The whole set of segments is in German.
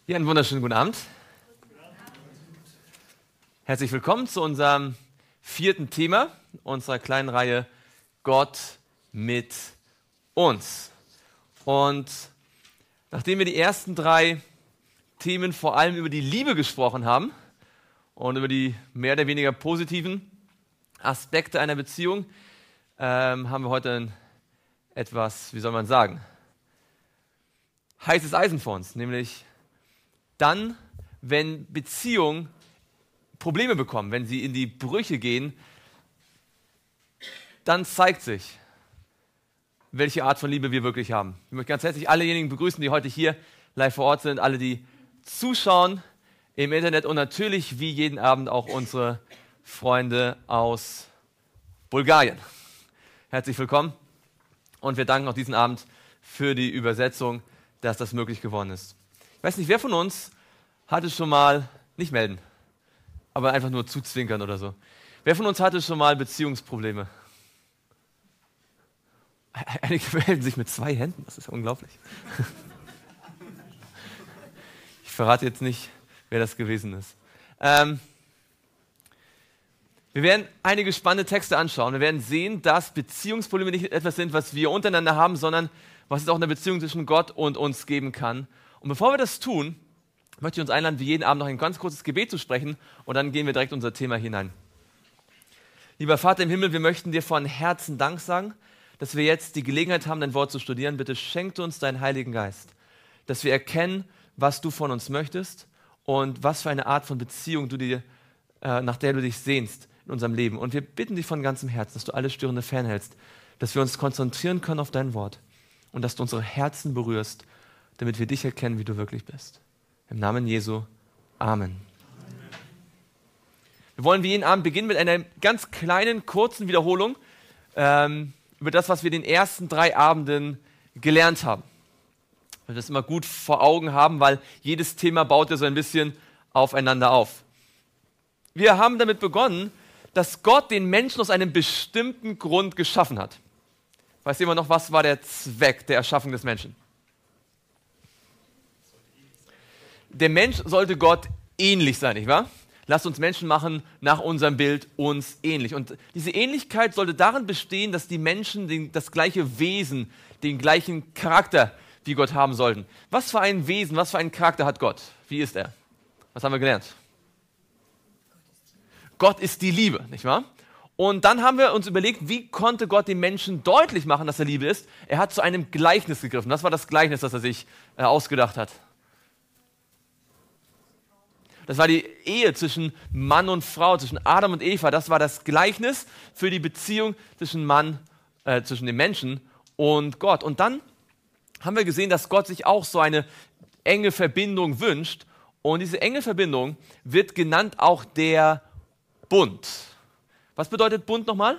Ja, einen wunderschönen guten Abend. Herzlich willkommen zu unserem 4. Thema unserer kleinen Reihe Gott mit uns. Und nachdem wir die ersten 3 Themen vor allem über die Liebe gesprochen haben und über die mehr oder weniger positiven Aspekte einer Beziehung, haben wir heute etwas, wie soll man sagen, heißes Eisen vor uns, nämlich dann, wenn Beziehungen Probleme bekommen, wenn sie in die Brüche gehen, dann zeigt sich, welche Art von Liebe wir wirklich haben. Ich möchte ganz herzlich allejenigen begrüßen, die heute hier live vor Ort sind, alle, die zuschauen im Internet und natürlich wie jeden Abend auch unsere Freunde aus Bulgarien. Herzlich willkommen und wir danken auch diesen Abend für die Übersetzung, dass das möglich geworden ist. Ich weiß nicht, wer von uns hatte schon mal, nicht melden, aber einfach nur zuzwinkern oder so. Wer von uns hatte schon mal Beziehungsprobleme? Einige melden sich mit 2 Händen, das ist ja unglaublich. Ich verrate jetzt nicht, wer das gewesen ist. Wir werden einige spannende Texte anschauen. Wir werden sehen, dass Beziehungsprobleme nicht etwas sind, was wir untereinander haben, sondern was es auch in der Beziehung zwischen Gott und uns geben kann. Und bevor wir das tun, möchte ich uns einladen, wie jeden Abend noch ein ganz kurzes Gebet zu sprechen und dann gehen wir direkt in unser Thema hinein. Lieber Vater im Himmel, wir möchten dir von Herzen Dank sagen, dass wir jetzt die Gelegenheit haben, dein Wort zu studieren. Bitte schenk uns deinen Heiligen Geist, dass wir erkennen, was du von uns möchtest und was für eine Art von Beziehung nach der du dich sehnst in unserem Leben. Und wir bitten dich von ganzem Herzen, dass du alle Störende fernhältst, dass wir uns konzentrieren können auf dein Wort und dass du unsere Herzen berührst, damit wir dich erkennen, wie du wirklich bist. Im Namen Jesu. Amen. Wir wollen wie jeden Abend beginnen mit einer ganz kleinen, kurzen Wiederholung über das, was wir den ersten 3 Abenden gelernt haben. Wir das immer gut vor Augen haben, weil jedes Thema baut ja so ein bisschen aufeinander auf. Wir haben damit begonnen, dass Gott den Menschen aus einem bestimmten Grund geschaffen hat. Weiß jemand noch, was war der Zweck der Erschaffung des Menschen? Der Mensch sollte Gott ähnlich sein, nicht wahr? Lasst uns Menschen machen nach unserem Bild uns ähnlich. Und diese Ähnlichkeit sollte darin bestehen, dass die Menschen das gleiche Wesen, den gleichen Charakter wie Gott haben sollten. Was für ein Wesen, was für einen Charakter hat Gott? Wie ist er? Was haben wir gelernt? Gott ist die Liebe, nicht wahr? Und dann haben wir uns überlegt, wie konnte Gott den Menschen deutlich machen, dass er Liebe ist? Er hat zu einem Gleichnis gegriffen. Was war das Gleichnis, das er sich ausgedacht hat? Das war die Ehe zwischen Mann und Frau, zwischen Adam und Eva. Das war das Gleichnis für die Beziehung zwischen dem Menschen und Gott. Und dann haben wir gesehen, dass Gott sich auch so eine enge Verbindung wünscht. Und diese enge Verbindung wird genannt auch der Bund. Was bedeutet Bund nochmal?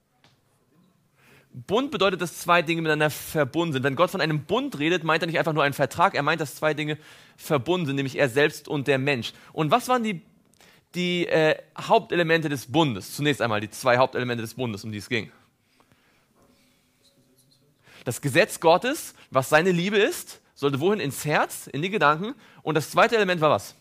Bund bedeutet, dass 2 Dinge miteinander verbunden sind. Wenn Gott von einem Bund redet, meint er nicht einfach nur einen Vertrag, er meint, dass 2 Dinge verbunden sind, nämlich er selbst und der Mensch. Und was waren die Hauptelemente des Bundes? Zunächst einmal die 2 Hauptelemente des Bundes, um die es ging. Das Gesetz Gottes, was seine Liebe ist, sollte wohin? Ins Herz, in die Gedanken. Und das zweite Element war was?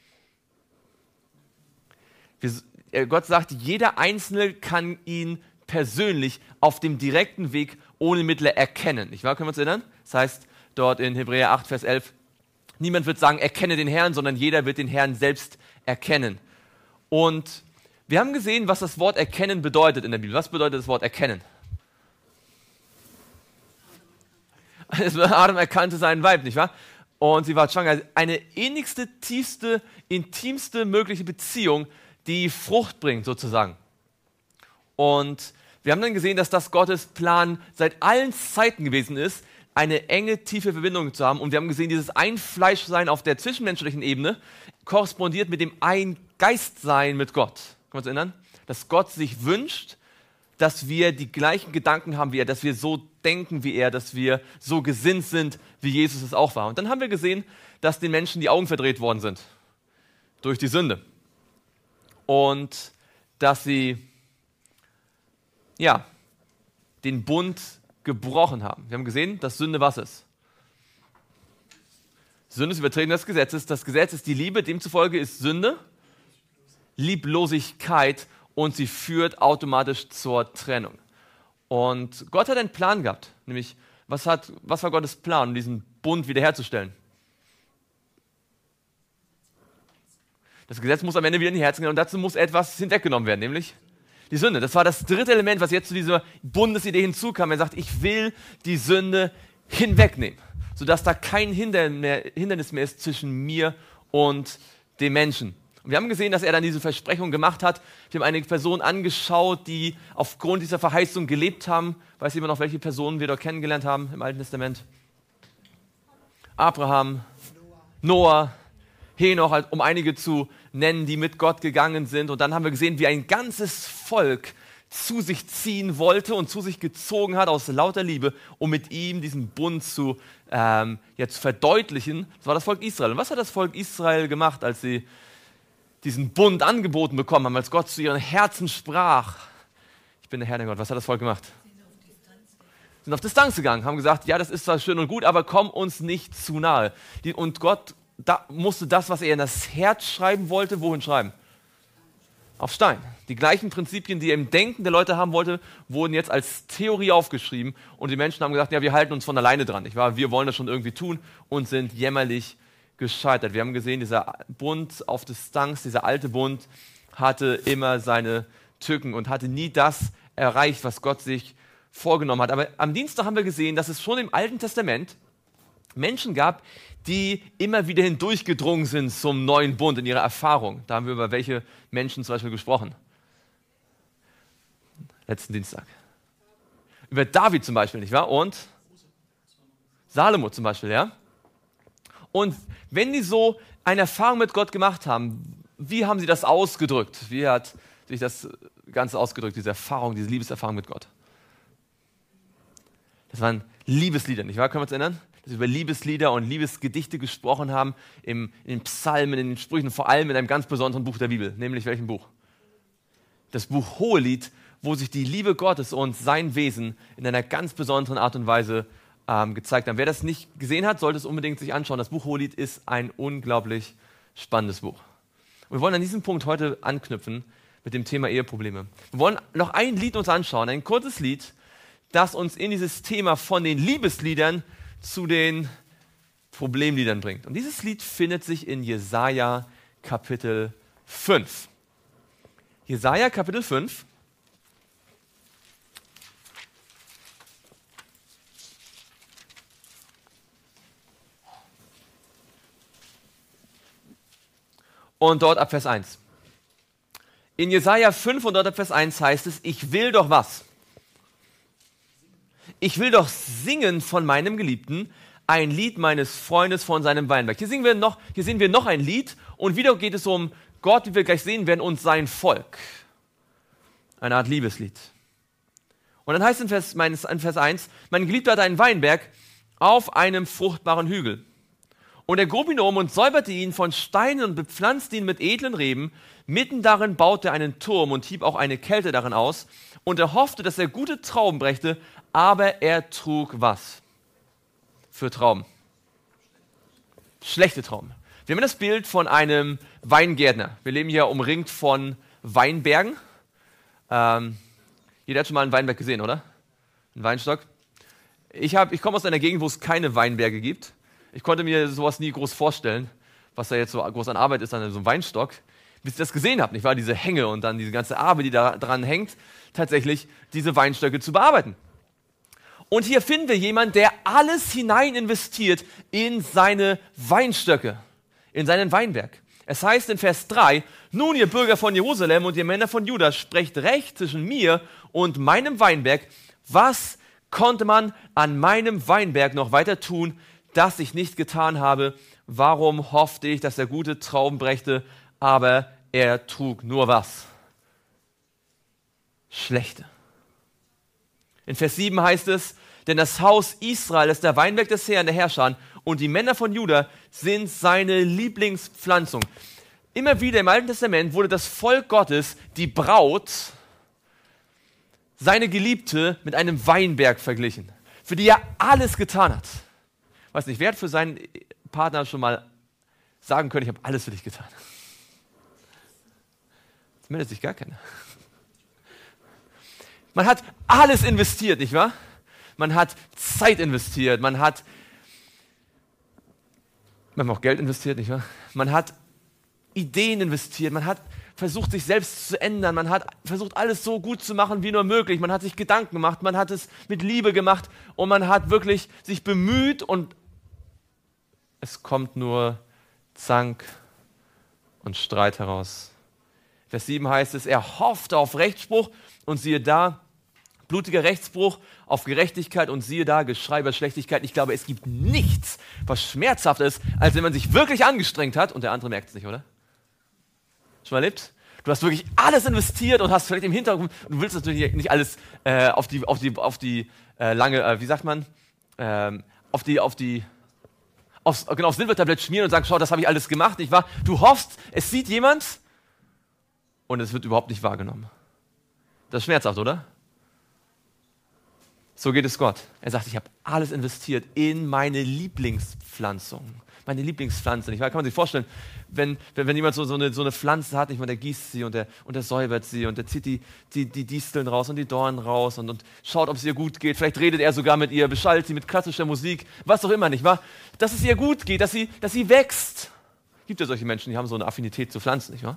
Gott sagt, jeder Einzelne kann ihn persönlich auf dem direkten Weg ohne Mittler erkennen. Nicht wahr? Können wir uns erinnern? Das heißt dort in Hebräer 8, Vers 11, niemand wird sagen, erkenne den Herrn, sondern jeder wird den Herrn selbst erkennen. Und wir haben gesehen, was das Wort erkennen bedeutet in der Bibel. Was bedeutet das Wort erkennen? Adam erkannte seinen Weib, nicht wahr? Und sie war schwanger. Eine innigste, tiefste, intimste mögliche Beziehung, die Frucht bringt sozusagen. Und wir haben dann gesehen, dass das Gottes Plan seit allen Zeiten gewesen ist, eine enge, tiefe Verbindung zu haben. Und wir haben gesehen, dieses Einfleischsein auf der zwischenmenschlichen Ebene korrespondiert mit dem Eingeistsein mit Gott. Können wir uns erinnern? Dass Gott sich wünscht, dass wir die gleichen Gedanken haben wie er, dass wir so denken wie er, dass wir so gesinnt sind, wie Jesus es auch war. Und dann haben wir gesehen, dass den Menschen die Augen verdreht worden sind durch die Sünde. Und dass sie den Bund gebrochen haben. Wir haben gesehen, dass Sünde was ist? Sünde ist Übertreten des Gesetzes. Das Gesetz ist die Liebe, demzufolge ist Sünde Lieblosigkeit und sie führt automatisch zur Trennung. Und Gott hat einen Plan gehabt, nämlich was war Gottes Plan, um diesen Bund wiederherzustellen? Das Gesetz muss am Ende wieder in die Herzen gehen und dazu muss etwas hinweggenommen werden, nämlich die Sünde. Das war das dritte Element, was jetzt zu dieser Bundesidee hinzukam. Er sagt, ich will die Sünde hinwegnehmen, sodass da kein Hindernis mehr ist zwischen mir und dem Menschen. Und wir haben gesehen, dass er dann diese Versprechung gemacht hat. Wir haben einige Personen angeschaut, die aufgrund dieser Verheißung gelebt haben. Weiß jemand noch, welche Personen wir dort kennengelernt haben im Alten Testament? Abraham, Noah, Henoch, um einige zu nennen, die mit Gott gegangen sind. Und dann haben wir gesehen, wie ein ganzes Volk zu sich ziehen wollte und zu sich gezogen hat aus lauter Liebe, um mit ihm diesen Bund zu verdeutlichen. Das war das Volk Israel. Und was hat das Volk Israel gemacht, als sie diesen Bund angeboten bekommen haben, als Gott zu ihren Herzen sprach? Ich bin der Herr, der Gott. Was hat das Volk gemacht? Sind auf Distanz gegangen, haben gesagt, ja, das ist zwar schön und gut, aber komm uns nicht zu nahe. Und Gott musste das, was er in das Herz schreiben wollte, wohin schreiben? Auf Stein. Die gleichen Prinzipien, die er im Denken der Leute haben wollte, wurden jetzt als Theorie aufgeschrieben und die Menschen haben gesagt, ja, wir halten uns von alleine dran. Wir wollen das schon irgendwie tun und sind jämmerlich gescheitert. Wir haben gesehen, dieser Bund auf Distanz, dieser alte Bund hatte immer seine Tücken und hatte nie das erreicht, was Gott sich vorgenommen hat. Aber am Dienstag haben wir gesehen, dass es schon im Alten Testament Menschen gab, die immer wieder hindurchgedrungen sind zum neuen Bund in ihrer Erfahrung. Da haben wir über welche Menschen zum Beispiel gesprochen. Letzten Dienstag. Über David zum Beispiel, nicht wahr? Und Salomo zum Beispiel, ja? Und wenn die so eine Erfahrung mit Gott gemacht haben, wie haben sie das ausgedrückt? Wie hat sich das Ganze ausgedrückt, diese Erfahrung, diese Liebeserfahrung mit Gott? Das waren Liebeslieder, nicht wahr? Können wir uns erinnern? Dass wir über Liebeslieder und Liebesgedichte gesprochen haben, in den Psalmen, in den Sprüchen, vor allem in einem ganz besonderen Buch der Bibel. Nämlich welchem Buch? Das Buch Hohelied, wo sich die Liebe Gottes und sein Wesen in einer ganz besonderen Art und Weise gezeigt haben. Wer das nicht gesehen hat, sollte es unbedingt sich anschauen. Das Buch Hohelied ist ein unglaublich spannendes Buch. Und wir wollen an diesem Punkt heute anknüpfen mit dem Thema Eheprobleme. Wir wollen noch ein Lied uns anschauen, ein kurzes Lied, das uns in dieses Thema von den Liebesliedern zu den Problemliedern bringt. Und dieses Lied findet sich in Jesaja Kapitel 5. Jesaja Kapitel 5. Und dort ab Vers 1. In Jesaja 5 und dort ab Vers 1 heißt es, ich will doch was? Ich will doch singen von meinem Geliebten, ein Lied meines Freundes von seinem Weinberg. Hier sehen wir noch ein Lied und wieder geht es um Gott, wie wir gleich sehen werden, und sein Volk. Eine Art Liebeslied. Und dann heißt es in Vers 1, mein Geliebter hat einen Weinberg auf einem fruchtbaren Hügel. Und er grub ihn um und säuberte ihn von Steinen und bepflanzte ihn mit edlen Reben. Mitten darin baute er einen Turm und hieb auch eine Kälte darin aus. Und er hoffte, dass er gute Trauben brächte, aber er trug was? Für Trauben? Schlechte Trauben. Wir haben das Bild von einem Weingärtner. Wir leben hier umringt von Weinbergen. Jeder hat schon mal einen Weinberg gesehen, oder? Einen Weinstock. Ich komme aus einer Gegend, wo es keine Weinberge gibt. Ich konnte mir sowas nie groß vorstellen, was da jetzt so groß an Arbeit ist an so einem Weinstock. Bis ich das gesehen habe, nicht wahr? Diese Hänge und dann diese ganze Arbeit, die da dran hängt, tatsächlich diese Weinstöcke zu bearbeiten. Und hier finden wir jemanden, der alles hinein investiert in seine Weinstöcke, in seinen Weinberg. Es heißt in Vers 3, nun ihr Bürger von Jerusalem und ihr Männer von Juda, sprecht recht zwischen mir und meinem Weinberg. Was konnte man an meinem Weinberg noch weiter tun, das ich nicht getan habe? Warum hoffte ich, dass er gute Trauben brächte, aber er trug nur was? Schlechte. In Vers 7 heißt es, denn das Haus Israel ist der Weinberg des Herrn, der Herrscher, und die Männer von Juda sind seine Lieblingspflanzung. Immer wieder im Alten Testament wurde das Volk Gottes, die Braut, seine Geliebte, mit einem Weinberg verglichen, für die er alles getan hat. Weiß nicht, wer hat für seinen Partner schon mal sagen können, ich habe alles für dich getan? Jetzt meldet sich gar keiner. Man hat alles investiert, nicht wahr? Man hat Zeit investiert, man hat auch Geld investiert, nicht wahr? Man hat Ideen investiert, man hat versucht, sich selbst zu ändern, man hat versucht, alles so gut zu machen, wie nur möglich, man hat sich Gedanken gemacht, man hat es mit Liebe gemacht und man hat wirklich sich bemüht und es kommt nur Zank und Streit heraus. Vers 7 heißt es, er hoffte auf Rechtsspruch und siehe da, blutiger Rechtsbruch auf Gerechtigkeit und siehe da, Geschrei über Schlechtigkeit. Ich glaube, es gibt nichts, was schmerzhafter ist, als wenn man sich wirklich angestrengt hat und der andere merkt es nicht, oder? Schon mal erlebt? Du hast wirklich alles investiert und hast vielleicht im Hintergrund, du willst natürlich nicht alles auf die lange, wie sagt man, aufs Silbertablett schmieren und sagen, schau, das habe ich alles gemacht, nicht wahr? Du hoffst, es sieht jemand und es wird überhaupt nicht wahrgenommen. Das ist schmerzhaft, oder? So geht es Gott. Er sagt, ich habe alles investiert in meine Lieblingspflanzung. Meine Lieblingspflanze. Nicht wahr? Kann man sich vorstellen, wenn jemand so eine Pflanze hat, nicht wahr, der gießt sie und der säubert sie und der zieht die Disteln raus und die Dornen raus und schaut, ob es ihr gut geht. Vielleicht redet er sogar mit ihr, beschallt sie mit klassischer Musik, was auch immer, nicht wahr? Dass es ihr gut geht, dass sie wächst. Gibt ja solche Menschen, die haben so eine Affinität zu Pflanzen, nicht wahr?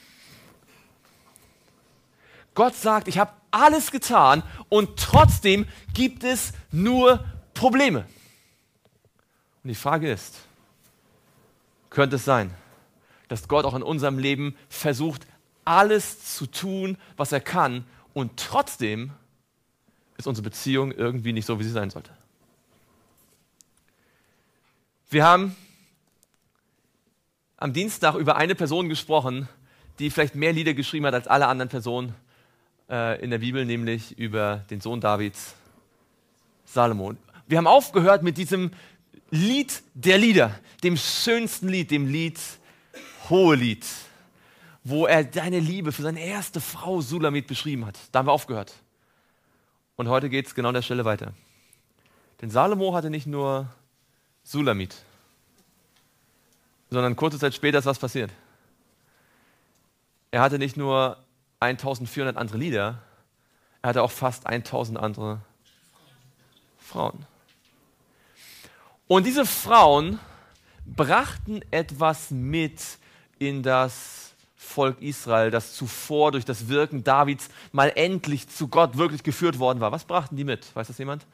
Gott sagt, ich habe alles getan und trotzdem gibt es nur Probleme. Und die Frage ist, könnte es sein, dass Gott auch in unserem Leben versucht, alles zu tun, was er kann und trotzdem ist unsere Beziehung irgendwie nicht so, wie sie sein sollte? Wir haben am Dienstag über eine Person gesprochen, die vielleicht mehr Lieder geschrieben hat als alle anderen Personen in der Bibel, nämlich über den Sohn Davids, Salomo. Wir haben aufgehört mit diesem Lied der Lieder, dem schönsten Lied, dem Lied Hohelied, wo er seine Liebe für seine erste Frau Sulamit beschrieben hat. Da haben wir aufgehört. Und heute geht es genau an der Stelle weiter. Denn Salomo hatte nicht nur Sulamit, sondern kurze Zeit später ist was passiert. Er hatte nicht nur 1400 andere Lieder, er hatte auch fast 1000 andere Frauen. Und diese Frauen brachten etwas mit in das Volk Israel, das zuvor durch das Wirken Davids mal endlich zu Gott wirklich geführt worden war. Was brachten die mit? Weiß das jemand?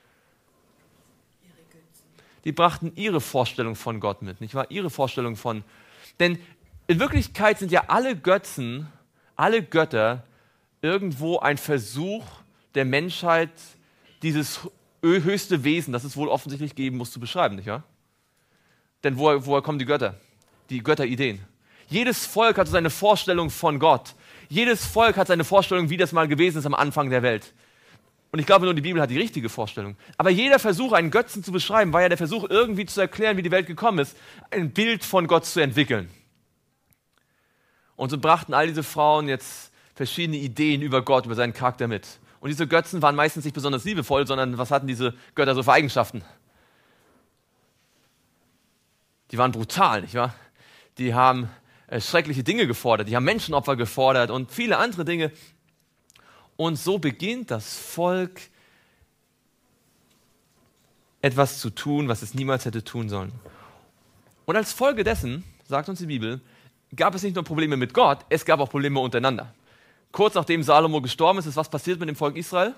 Die brachten ihre Vorstellung von Gott mit, nicht wahr? Ihre Vorstellung von... Denn in Wirklichkeit sind ja alle Götzen, alle Götter irgendwo ein Versuch der Menschheit, dieses höchste Wesen, das es wohl offensichtlich geben muss, zu beschreiben, nicht wahr? Denn woher kommen die Götter? Die Götterideen. Jedes Volk hat seine Vorstellung von Gott. Jedes Volk hat seine Vorstellung, wie das mal gewesen ist am Anfang der Welt. Und ich glaube, nur die Bibel hat die richtige Vorstellung. Aber jeder Versuch, einen Götzen zu beschreiben, war ja der Versuch, irgendwie zu erklären, wie die Welt gekommen ist, ein Bild von Gott zu entwickeln. Und so brachten all diese Frauen jetzt verschiedene Ideen über Gott, über seinen Charakter mit. Und diese Götzen waren meistens nicht besonders liebevoll, sondern was hatten diese Götter so für Eigenschaften? Die waren brutal, nicht wahr? Die haben schreckliche Dinge gefordert, die haben Menschenopfer gefordert und viele andere Dinge. Und so beginnt das Volk etwas zu tun, was es niemals hätte tun sollen. Und als Folge dessen, sagt uns die Bibel, gab es nicht nur Probleme mit Gott, es gab auch Probleme untereinander. Kurz nachdem Salomo gestorben ist was passiert mit dem Volk Israel?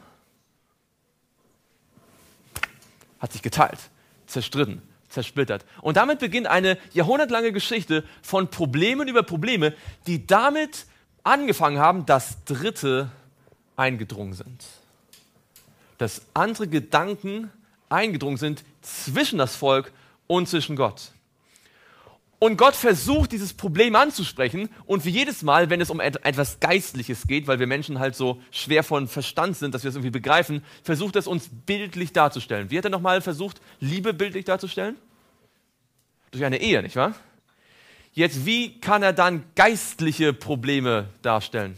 Hat sich geteilt, zerstritten, zersplittert. Und damit beginnt eine jahrhundertlange Geschichte von Problemen über Probleme, die damit angefangen haben, dass Dritte eingedrungen sind. Dass andere Gedanken eingedrungen sind zwischen das Volk und zwischen Gott. Und Gott versucht, dieses Problem anzusprechen und wie jedes Mal, wenn es um etwas Geistliches geht, weil wir Menschen halt so schwer von Verstand sind, dass wir es irgendwie begreifen, versucht es uns bildlich darzustellen. Wie hat er nochmal versucht, Liebe bildlich darzustellen? Durch eine Ehe, nicht wahr? Jetzt, wie kann er dann geistliche Probleme darstellen?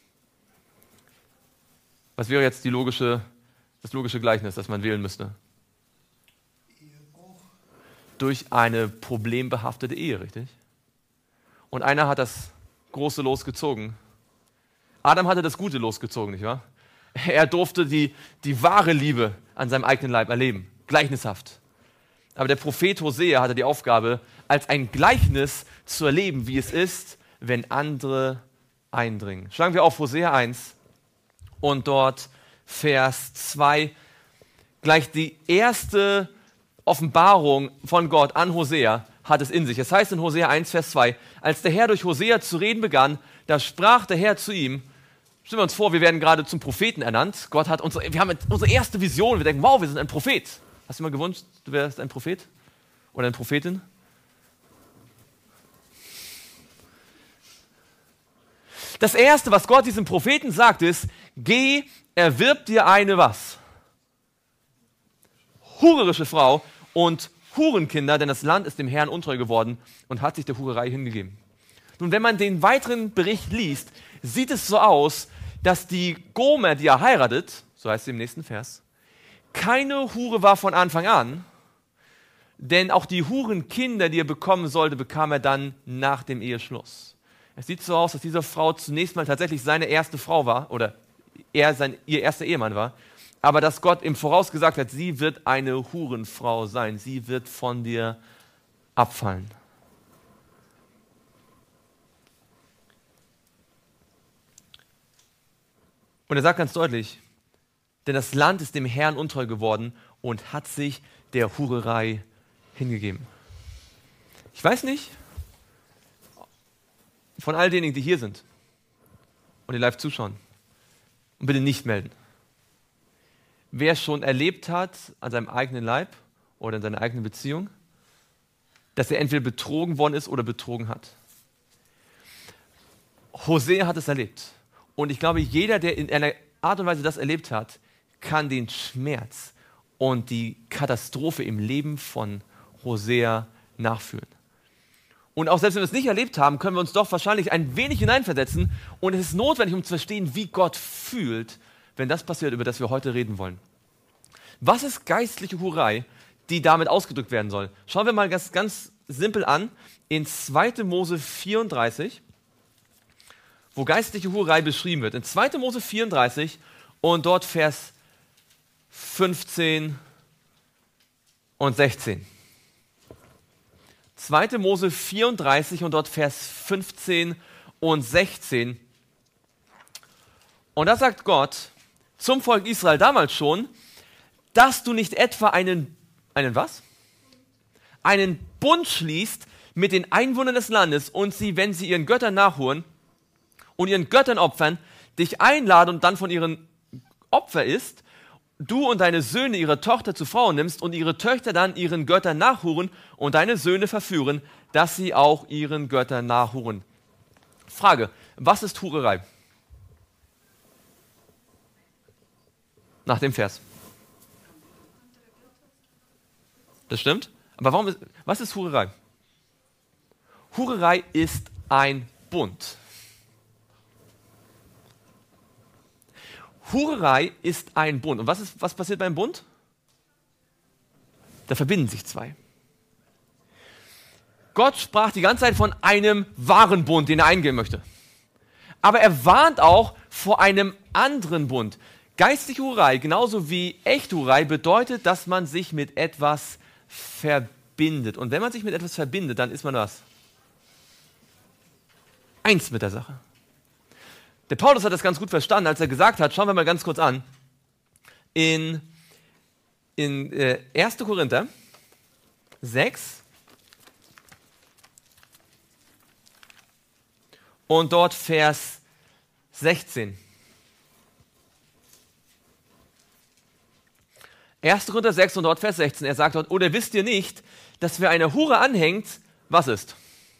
Was wäre jetzt das logische Gleichnis, das man wählen müsste? durch eine problembehaftete Ehe, richtig? Und einer hat das große Los gezogen. Adam hatte das gute Los gezogen, nicht wahr? Er durfte die wahre Liebe an seinem eigenen Leib erleben, gleichnishaft. Aber der Prophet Hosea hatte die Aufgabe, als ein Gleichnis zu erleben, wie es ist, wenn andere eindringen. Schlagen wir auf Hosea 1 und dort Vers 2, gleich die erste Offenbarung von Gott an Hosea hat es in sich. Es heißt in Hosea 1, Vers 2, als der Herr durch Hosea zu reden begann, da sprach der Herr zu ihm, stellen wir uns vor, wir werden gerade zum Propheten ernannt. Wir haben unsere erste Vision, wir denken, wow, wir sind ein Prophet. Hast du dir mal gewünscht, du wärst ein Prophet oder eine Prophetin? Das Erste, was Gott diesem Propheten sagt, ist, geh, erwirb dir eine was? Hurerische Frau und Hurenkinder, denn das Land ist dem Herrn untreu geworden und hat sich der Hurerei hingegeben. Nun, wenn man den weiteren Bericht liest, sieht es so aus, dass die Gomer, die er heiratet, so heißt sie im nächsten Vers, keine Hure war von Anfang an, denn auch die Hurenkinder, die er bekommen sollte, bekam er dann nach dem Eheschluss. Es sieht so aus, dass diese Frau zunächst mal tatsächlich seine erste Frau war oder ihr erster Ehemann war, aber dass Gott ihm vorausgesagt hat, sie wird eine Hurenfrau sein, sie wird von dir abfallen. Und er sagt ganz deutlich, denn das Land ist dem Herrn untreu geworden und hat sich der Hurerei hingegeben. Ich weiß nicht, von all denjenigen, die hier sind und die live zuschauen, und bitte nicht melden, wer schon erlebt hat an seinem eigenen Leib oder in seiner eigenen Beziehung, dass er entweder betrogen worden ist oder betrogen hat. Hosea hat es erlebt. Und ich glaube, jeder, der in einer Art und Weise das erlebt hat, kann den Schmerz und die Katastrophe im Leben von Hosea nachfühlen. Und auch selbst wenn wir es nicht erlebt haben, können wir uns doch wahrscheinlich ein wenig hineinversetzen. Und es ist notwendig, um zu verstehen, wie Gott fühlt, wenn das passiert, über das wir heute reden wollen. Was ist geistliche Hurerei, die damit ausgedrückt werden soll? Schauen wir mal ganz simpel an, in 2. Mose 34, wo geistliche Hurerei beschrieben wird. In 2. Mose 34 und dort Vers 15 und 16. 2. Mose 34 und dort Vers 15 und 16. Und da sagt Gott zum Volk Israel damals schon, dass du nicht etwa einen was? Einen Bund schließt mit den Einwohnern des Landes und sie, wenn sie ihren Göttern nachhuren und ihren Göttern opfern, dich einladen und dann von ihren Opfer isst, du und deine Söhne ihre Tochter zu Frau nimmst und ihre Töchter dann ihren Göttern nachhuren und deine Söhne verführen, dass sie auch ihren Göttern nachhuren. Frage, was ist Hurerei? Nach dem Vers. Das stimmt? Aber was ist Hurerei? Hurerei ist ein Bund. Hurerei ist ein Bund. Und was passiert beim Bund? Da verbinden sich zwei. Gott sprach die ganze Zeit von einem wahren Bund, den er eingehen möchte. Aber er warnt auch vor einem anderen Bund. Geistliche Hurerei, genauso wie echte Hurerei, bedeutet, dass man sich mit etwas verbindet. Und wenn man sich mit etwas verbindet, dann ist man was? Eins mit der Sache. Der Paulus hat das ganz gut verstanden, als er gesagt hat, schauen wir mal ganz kurz an, in 1. Korinther 6 und dort Vers 16. 1. Korinther 6 und dort Vers 16, er sagt dort, oder wisst ihr nicht, dass wer einer Hure anhängt, was ist?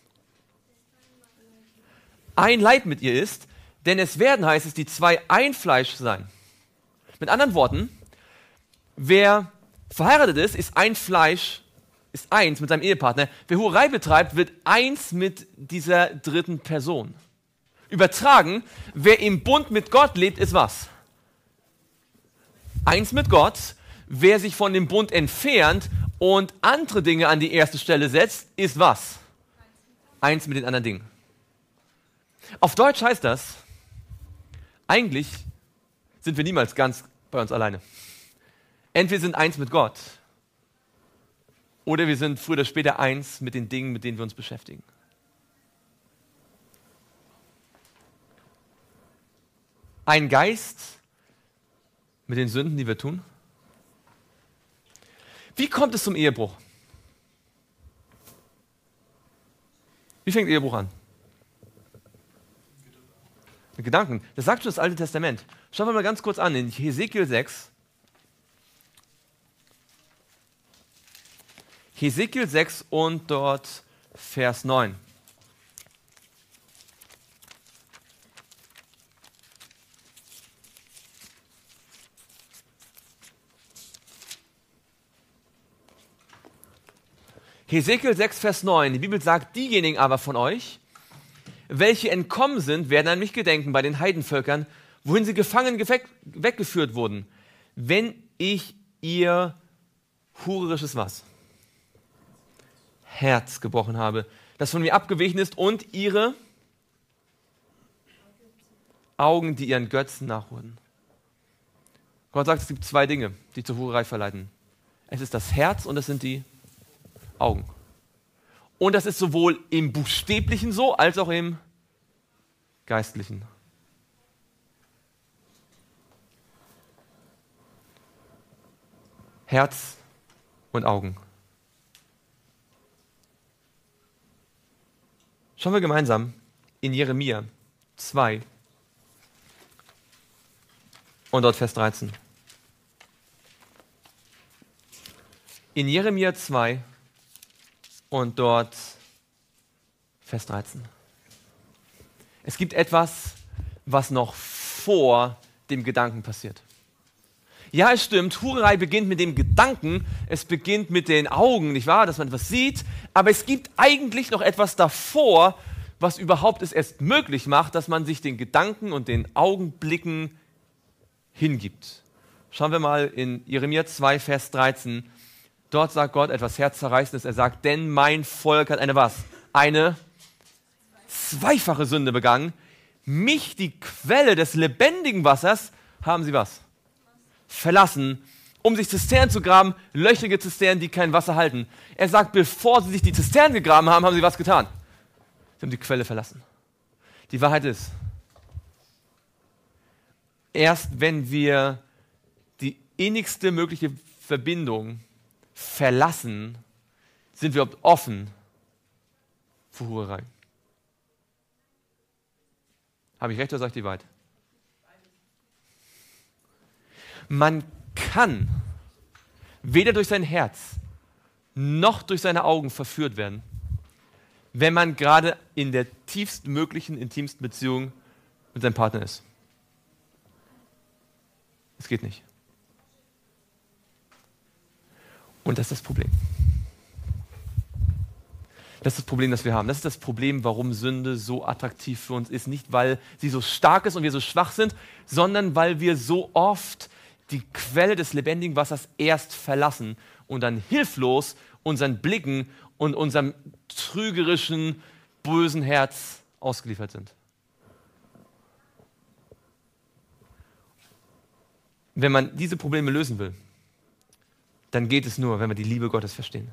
Ein Leib mit ihr ist, denn es werden, heißt es, die zwei ein Fleisch sein. Mit anderen Worten, wer verheiratet ist ein Fleisch, ist eins mit seinem Ehepartner. Wer Hurerei betreibt, wird eins mit dieser dritten Person. Übertragen, wer im Bund mit Gott lebt, ist was? Eins mit Gott. Wer sich von dem Bund entfernt und andere Dinge an die erste Stelle setzt, ist was? Eins mit den anderen Dingen. Auf Deutsch heißt das, eigentlich sind wir niemals ganz bei uns alleine. Entweder sind eins mit Gott oder wir sind früher oder später eins mit den Dingen, mit denen wir uns beschäftigen. Ein Geist mit den Sünden, die wir tun. Wie kommt es zum Ehebruch? Wie fängt Ehebruch an? Mit Gedanken. Das sagt schon das Alte Testament. Schauen wir mal ganz kurz an in Hesekiel 6. Hesekiel 6 und dort Vers 9. Hesekiel 6, Vers 9. Die Bibel sagt, diejenigen aber von euch, welche entkommen sind, werden an mich gedenken bei den Heidenvölkern, wohin sie gefangen weggeführt wurden, wenn ich ihr hurerisches was? Herz gebrochen habe, das von mir abgewichen ist, und ihre Augen, die ihren Götzen nachwurden. Gott sagt, es gibt zwei Dinge, die zur Hurerei verleiten. Es ist das Herz und es sind die Augen. Und das ist sowohl im Buchstäblichen so, als auch im Geistlichen. Herz und Augen. Schauen wir gemeinsam in Jeremia 2 und dort Vers 13. In Jeremia 2 und dort Vers 13. Es gibt etwas, was noch vor dem Gedanken passiert. Ja, es stimmt, Hurerei beginnt mit dem Gedanken, es beginnt mit den Augen, nicht wahr, dass man etwas sieht, aber es gibt eigentlich noch etwas davor, was überhaupt es erst möglich macht, dass man sich den Gedanken und den Augenblicken hingibt. Schauen wir mal in Jeremia 2, Vers 13. Dort sagt Gott etwas Herzzerreißendes. Er sagt, denn mein Volk hat eine was? Eine zweifache Sünde begangen. Mich, die Quelle des lebendigen Wassers, haben sie was? Verlassen, um sich Zisternen zu graben, löchrige Zisternen, die kein Wasser halten. Er sagt, bevor sie sich die Zisternen gegraben haben, haben sie was getan? Sie haben die Quelle verlassen. Die Wahrheit ist, erst wenn wir die innigste mögliche Verbindung verlassen, sind wir offen für Hurerei. Habe ich recht oder sage ich die Wahrheit? Man kann weder durch sein Herz noch durch seine Augen verführt werden, wenn man gerade in der tiefstmöglichen, intimsten Beziehung mit seinem Partner ist. Es geht nicht. Und das ist das Problem. Das ist das Problem, das wir haben. Das ist das Problem, warum Sünde so attraktiv für uns ist. Nicht, weil sie so stark ist und wir so schwach sind, sondern weil wir so oft die Quelle des lebendigen Wassers erst verlassen und dann hilflos unseren Blicken und unserem trügerischen, bösen Herz ausgeliefert sind. Wenn man diese Probleme lösen will, dann geht es nur, wenn wir die Liebe Gottes verstehen.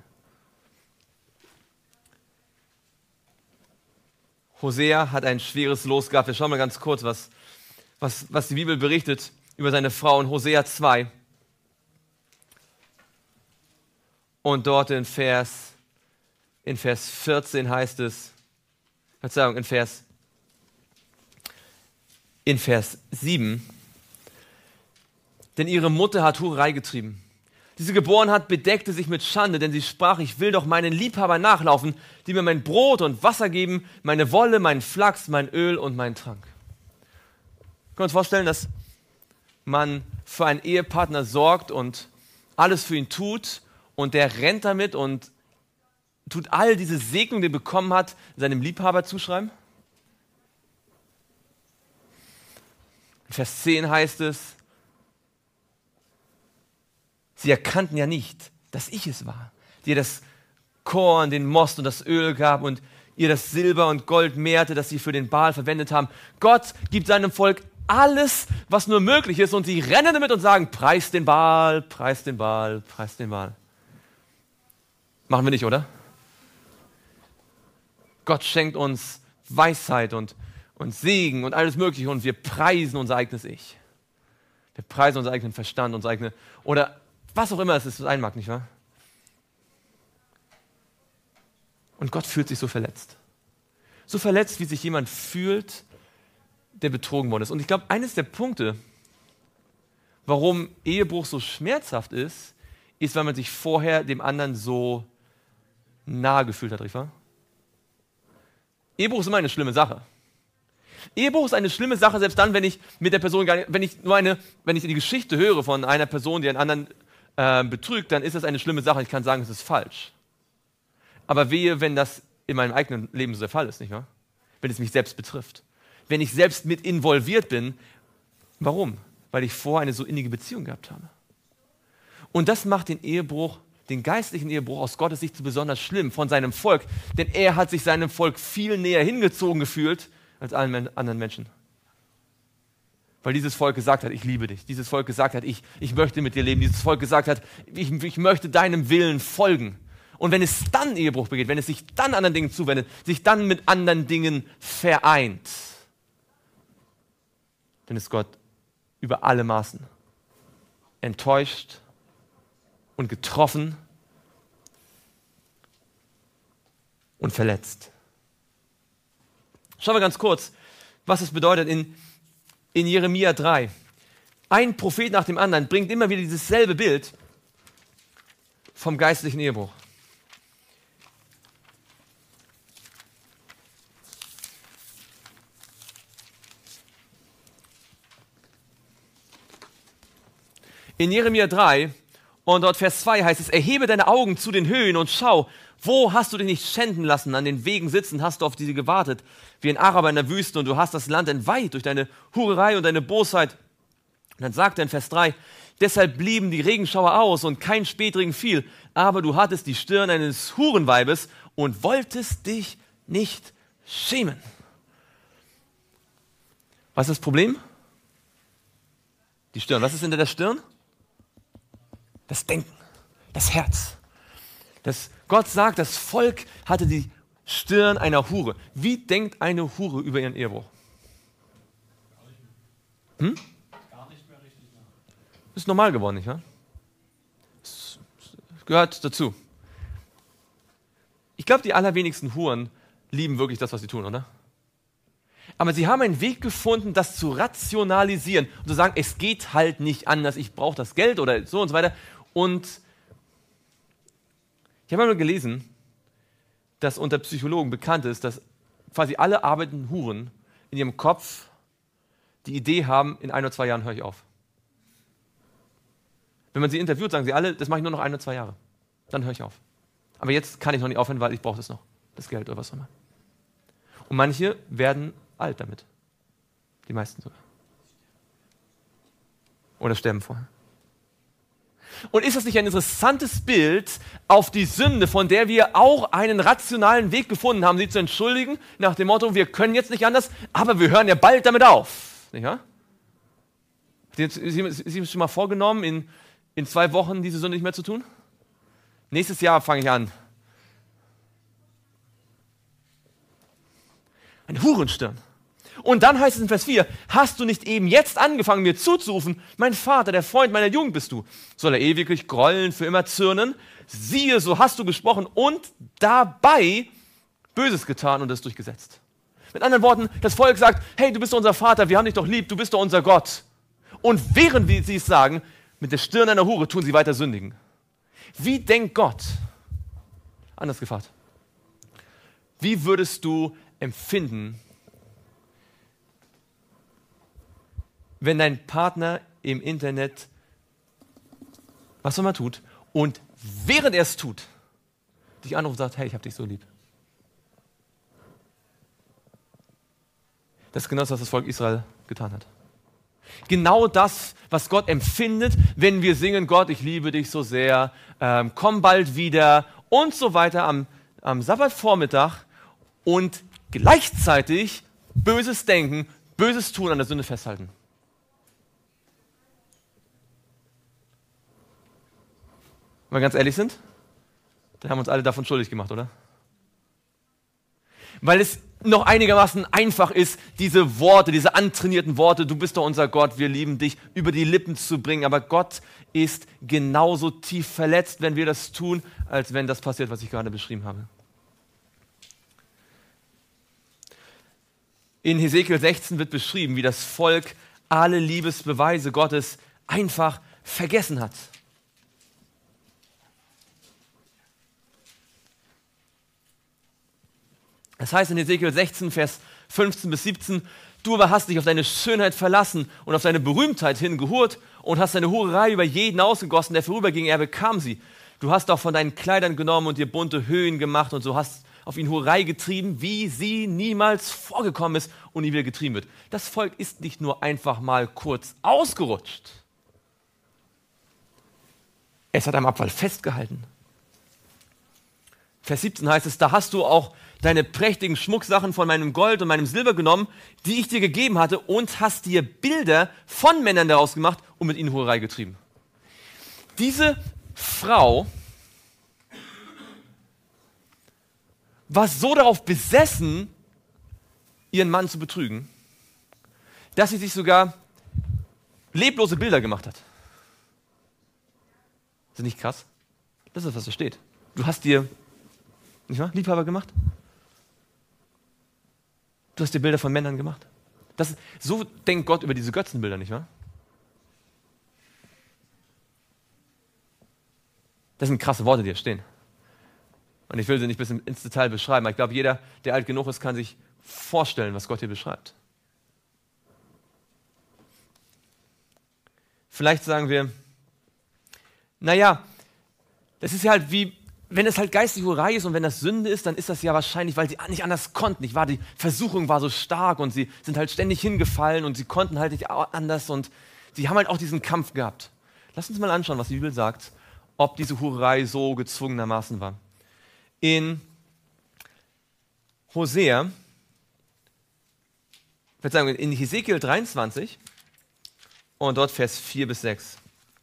Hosea hat ein schweres Los gehabt. Wir schauen mal ganz kurz, was die Bibel berichtet über seine Frau in Hosea 2. Und dort in Vers 14 heißt es, Verzeihung, in Vers 7, denn ihre Mutter hat Hurerei getrieben. Die sie geboren hat, bedeckte sich mit Schande, denn sie sprach, ich will doch meinen Liebhabern nachlaufen, die mir mein Brot und Wasser geben, meine Wolle, meinen Flachs, mein Öl und meinen Trank. Können wir uns vorstellen, dass man für einen Ehepartner sorgt und alles für ihn tut und der rennt damit und tut all diese Segnung, die er bekommen hat, seinem Liebhaber zuschreiben? In Vers 10 heißt es, sie erkannten ja nicht, dass ich es war. die ihr das Korn, den Most und das Öl gab und ihr das Silber und Gold mehrte, das sie für den Baal verwendet haben. Gott gibt seinem Volk alles, was nur möglich ist und sie rennen damit und sagen, preis den Baal, preis den Baal, preis den Baal. Machen wir nicht, oder? Gott schenkt uns Weisheit und Segen und alles Mögliche und wir preisen unser eigenes Ich. Wir preisen unseren eigenen Verstand, unsere eigene, oder was auch immer es ist, sein mag, nicht wahr? Und Gott fühlt sich so verletzt. So verletzt, wie sich jemand fühlt, der betrogen worden ist. Und ich glaube, eines der Punkte, warum Ehebruch so schmerzhaft ist, ist, weil man sich vorher dem anderen so nahe gefühlt hat, Rifa. Ehebruch ist immer eine schlimme Sache. Ehebruch ist eine schlimme Sache, selbst dann, wenn ich mit der Person gar nicht, wenn ich die Geschichte höre von einer Person, die einen anderen betrügt, dann ist das eine schlimme Sache. Ich kann sagen, es ist falsch. Aber wehe, wenn das in meinem eigenen Leben so der Fall ist, nicht wahr? Wenn es mich selbst betrifft. Wenn ich selbst mit involviert bin. Warum? Weil ich vorher eine so innige Beziehung gehabt habe. Und das macht den Ehebruch, den geistlichen Ehebruch aus Gottes Sicht so besonders schlimm von seinem Volk. Denn er hat sich seinem Volk viel näher hingezogen gefühlt als allen anderen Menschen. Weil dieses Volk gesagt hat, ich liebe dich. Dieses Volk gesagt hat, ich möchte mit dir leben. Dieses Volk gesagt hat, ich möchte deinem Willen folgen. Und wenn es dann Ehebruch begeht, wenn es sich dann anderen Dingen zuwendet, sich dann mit anderen Dingen vereint, dann ist Gott über alle Maßen enttäuscht und getroffen und verletzt. Schauen wir ganz kurz, was es bedeutet in Jeremia 3. Ein Prophet nach dem anderen bringt immer wieder dieses selbe Bild vom geistlichen Ehebruch. In Jeremia 3 und dort Vers 2 heißt es, erhebe deine Augen zu den Höhen und schau, wo hast du dich nicht schänden lassen? An den Wegen sitzen hast du auf diese gewartet, wie ein Araber in der Wüste, und du hast das Land entweiht durch deine Hurerei und deine Bosheit. Und dann sagt er in Vers 3, deshalb blieben die Regenschauer aus und kein Spätregen fiel, aber du hattest die Stirn eines Hurenweibes und wolltest dich nicht schämen. Was ist das Problem? Die Stirn. Was ist hinter der Stirn? Das Denken, das Herz. Gott sagt, das Volk hatte die Stirn einer Hure. Wie denkt eine Hure über ihren Ehebruch? Gar nicht mehr richtig nach. Ist normal geworden, nicht wahr? Es gehört dazu. Ich glaube, die allerwenigsten Huren lieben wirklich das, was sie tun, oder? Aber sie haben einen Weg gefunden, das zu rationalisieren und zu sagen, es geht halt nicht anders, ich brauche das Geld oder so und so weiter. Und ich habe einmal gelesen, dass unter Psychologen bekannt ist, dass quasi alle arbeitenden Huren in ihrem Kopf die Idee haben, in 1 oder 2 Jahren höre ich auf. Wenn man sie interviewt, sagen sie alle, das mache ich nur noch 1 oder 2 Jahre. Dann höre ich auf. Aber jetzt kann ich noch nicht aufhören, weil ich brauche das noch. Das Geld oder was auch immer. Und manche werden alt damit. Die meisten sogar. Oder sterben vorher. Und ist das nicht ein interessantes Bild auf die Sünde, von der wir auch einen rationalen Weg gefunden haben, sie zu entschuldigen, nach dem Motto, wir können jetzt nicht anders, aber wir hören ja bald damit auf. Nicht wahr? Sie schon mal vorgenommen, in 2 Wochen diese Sünde nicht mehr zu tun? Nächstes Jahr fange ich an. Eine Hurenstirn. Und dann heißt es in Vers 4, hast du nicht eben jetzt angefangen, mir zuzurufen, mein Vater, der Freund meiner Jugend bist du. Soll er ewiglich grollen, für immer zürnen? Siehe, so hast du gesprochen und dabei Böses getan und es durchgesetzt. Mit anderen Worten, das Volk sagt, hey, du bist doch unser Vater, wir haben dich doch lieb, du bist doch unser Gott. Und während sie es sagen, mit der Stirn einer Hure tun sie weiter sündigen. Wie denkt Gott? Anders gefragt. Wie würdest du empfinden, wenn dein Partner im Internet was auch immer tut und während er es tut, dich anruft und sagt, hey, ich hab dich so lieb. Das ist genau das, was das Volk Israel getan hat. Genau das, was Gott empfindet, wenn wir singen, Gott, ich liebe dich so sehr, komm bald wieder und so weiter am Sabbatvormittag und gleichzeitig böses Denken, böses Tun an der Sünde festhalten. Wenn wir ganz ehrlich sind, dann haben wir uns alle davon schuldig gemacht, oder? Weil es noch einigermaßen einfach ist, diese Worte, diese antrainierten Worte, du bist doch unser Gott, wir lieben dich, über die Lippen zu bringen. Aber Gott ist genauso tief verletzt, wenn wir das tun, als wenn das passiert, was ich gerade beschrieben habe. In Hesekiel 16 wird beschrieben, wie das Volk alle Liebesbeweise Gottes einfach vergessen hat. Das heißt in Hesekiel 16, Vers 15 bis 17, du aber hast dich auf deine Schönheit verlassen und auf deine Berühmtheit hingehurt und hast deine Hurerei über jeden ausgegossen, der vorüberging, er bekam sie. Du hast auch von deinen Kleidern genommen und dir bunte Höhen gemacht und so hast auf ihn Hurerei getrieben, wie sie niemals vorgekommen ist und nie wieder getrieben wird. Das Volk ist nicht nur einfach mal kurz ausgerutscht. Es hat am Abfall festgehalten. Vers 17 heißt es, da hast du auch deine prächtigen Schmucksachen von meinem Gold und meinem Silber genommen, die ich dir gegeben hatte, und hast dir Bilder von Männern daraus gemacht und mit ihnen Hurerei getrieben. Diese Frau war so darauf besessen, ihren Mann zu betrügen, dass sie sich sogar leblose Bilder gemacht hat. Ist das nicht krass? Das ist, was da steht. Du hast dir, nicht wahr, Liebhaber gemacht? Du hast dir Bilder von Männern gemacht. So denkt Gott über diese Götzenbilder, nicht wahr? Das sind krasse Worte, die hier stehen. Und ich will sie nicht bis ins Detail beschreiben, aber ich glaube, jeder, der alt genug ist, kann sich vorstellen, was Gott hier beschreibt. Vielleicht sagen wir, naja, das ist ja halt wie, wenn es halt geistige Hurerei ist und wenn das Sünde ist, dann ist das ja wahrscheinlich, weil sie nicht anders konnten. Nicht wahr? Die Versuchung war so stark und sie sind halt ständig hingefallen und sie konnten halt nicht anders und sie haben halt auch diesen Kampf gehabt. Lass uns mal anschauen, was die Bibel sagt, ob diese Hurerei so gezwungenermaßen war. In Hosea, ich würde sagen, in Hesekiel 23 und dort Vers 4 bis 6.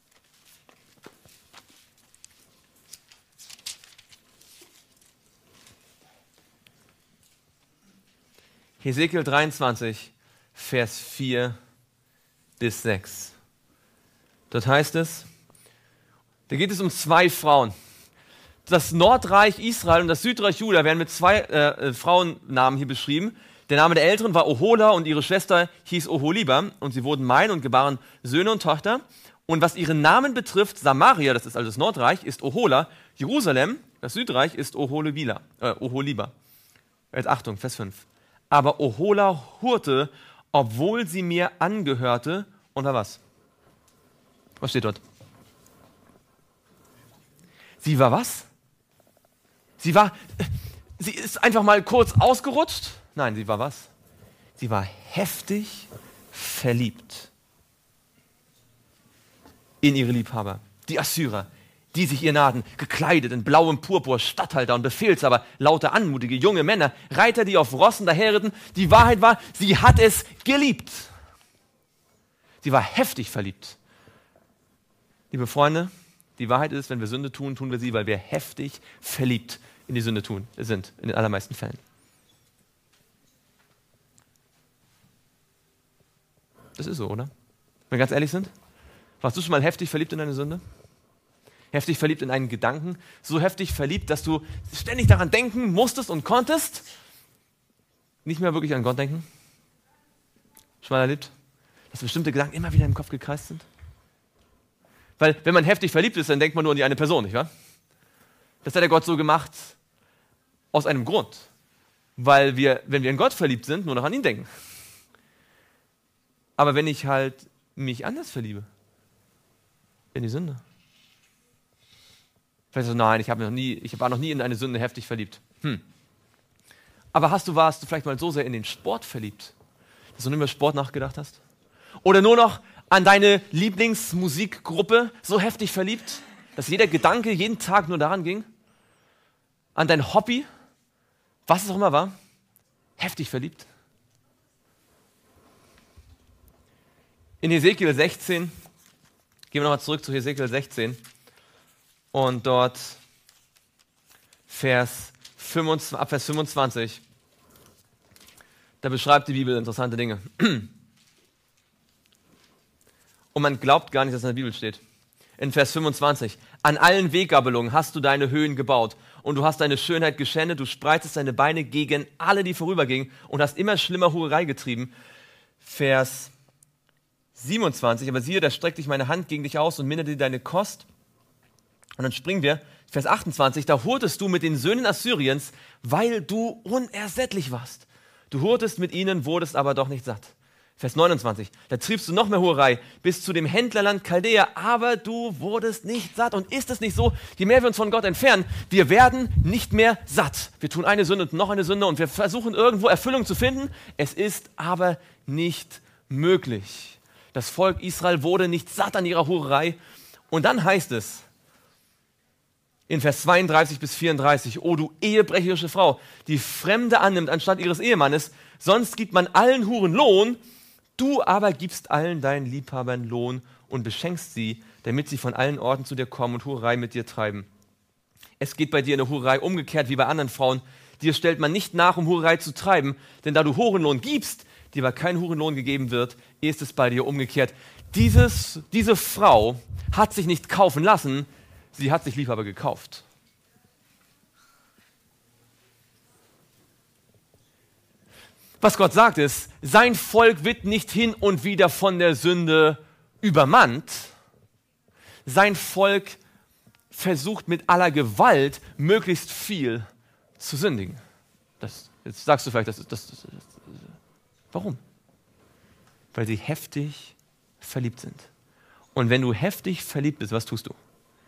Hesekiel 23, Vers 4 bis 6. Dort heißt es, da geht es um zwei Frauen. Das Nordreich Israel und das Südreich Juda werden mit zwei Frauennamen hier beschrieben. Der Name der Älteren war Ohola und ihre Schwester hieß Oholiba und sie wurden mein und gebaren Söhne und Tochter. Und was ihren Namen betrifft, Samaria, das ist also das Nordreich, ist Ohola, Jerusalem, das Südreich, ist Oholiba. Jetzt Achtung, Vers 5. Aber Ohola hurte, obwohl sie mir angehörte. Und war was? Was steht dort? Sie war was? Sie ist einfach mal kurz ausgerutscht? Nein, sie war was? Sie war heftig verliebt in ihre Liebhaber, die Assyrer, die sich ihr nahten, gekleidet in blauem Purpur, Statthalter und Befehlshaber, lauter anmutige junge Männer, Reiter, die auf Rossen daherritten. Die Wahrheit war, sie hat es geliebt. Sie war heftig verliebt. Liebe Freunde, die Wahrheit ist, wenn wir Sünde tun, tun wir sie, weil wir heftig verliebt in die Sünde sind, in den allermeisten Fällen. Das ist so, oder? Wenn wir ganz ehrlich sind, warst du schon mal heftig verliebt in eine Sünde? Heftig verliebt in einen Gedanken? So heftig verliebt, dass du ständig daran denken musstest und konntest? Nicht mehr wirklich an Gott denken? Schon mal erlebt? Dass bestimmte Gedanken immer wieder im Kopf gekreist sind? Weil, wenn man heftig verliebt ist, dann denkt man nur an die eine Person, nicht wahr? Das hat der Gott so gemacht aus einem Grund. Weil wir, wenn wir in Gott verliebt sind, nur noch an ihn denken. Aber wenn ich halt mich anders verliebe, in die Sünde. Vielleicht so, nein, ich war noch nie in eine Sünde heftig verliebt. Aber warst du vielleicht mal so sehr in den Sport verliebt, dass du nur über Sport nachgedacht hast? Oder nur noch an deine Lieblingsmusikgruppe so heftig verliebt, dass jeder Gedanke jeden Tag nur daran ging? An dein Hobby, was es auch immer war, heftig verliebt? In Hesekiel 16, gehen wir nochmal zurück zu Hesekiel 16 und dort ab Vers 25, da beschreibt die Bibel interessante Dinge. Und man glaubt gar nicht, dass es in der Bibel steht. In Vers 25, an allen Weggabelungen hast du deine Höhen gebaut und du hast deine Schönheit geschändet, du spreizest deine Beine gegen alle, die vorübergingen und hast immer schlimmer Hurerei getrieben. Vers 27, aber siehe, da streckt ich meine Hand gegen dich aus und minderte dir deine Kost. Und dann springen wir, Vers 28, da hurtest du mit den Söhnen Assyriens, weil du unersättlich warst. Du hurtest mit ihnen, wurdest aber doch nicht satt. Vers 29, da triebst du noch mehr Hurerei bis zu dem Händlerland Chaldea, aber du wurdest nicht satt. Und ist es nicht so, je mehr wir uns von Gott entfernen, wir werden nicht mehr satt. Wir tun eine Sünde und noch eine Sünde und wir versuchen irgendwo Erfüllung zu finden. Es ist aber nicht möglich. Das Volk Israel wurde nicht satt an ihrer Hurerei. Und dann heißt es in Vers 32 bis 34, o du ehebrecherische Frau, die Fremde annimmt anstatt ihres Ehemannes, sonst gibt man allen Huren Lohn, du aber gibst allen deinen Liebhabern Lohn und beschenkst sie, damit sie von allen Orten zu dir kommen und Hurerei mit dir treiben. Es geht bei dir in der Hurerei umgekehrt wie bei anderen Frauen. Dir stellt man nicht nach, um Hurerei zu treiben, denn da du Hurenlohn gibst, dir aber kein Hurenlohn gegeben wird, ist es bei dir umgekehrt. Diese Frau hat sich nicht kaufen lassen, sie hat sich Liebhaber gekauft. Was Gott sagt ist, sein Volk wird nicht hin und wieder von der Sünde übermannt. Sein Volk versucht mit aller Gewalt möglichst viel zu sündigen. Jetzt sagst du vielleicht, warum? Weil sie heftig verliebt sind. Und wenn du heftig verliebt bist, was tust du?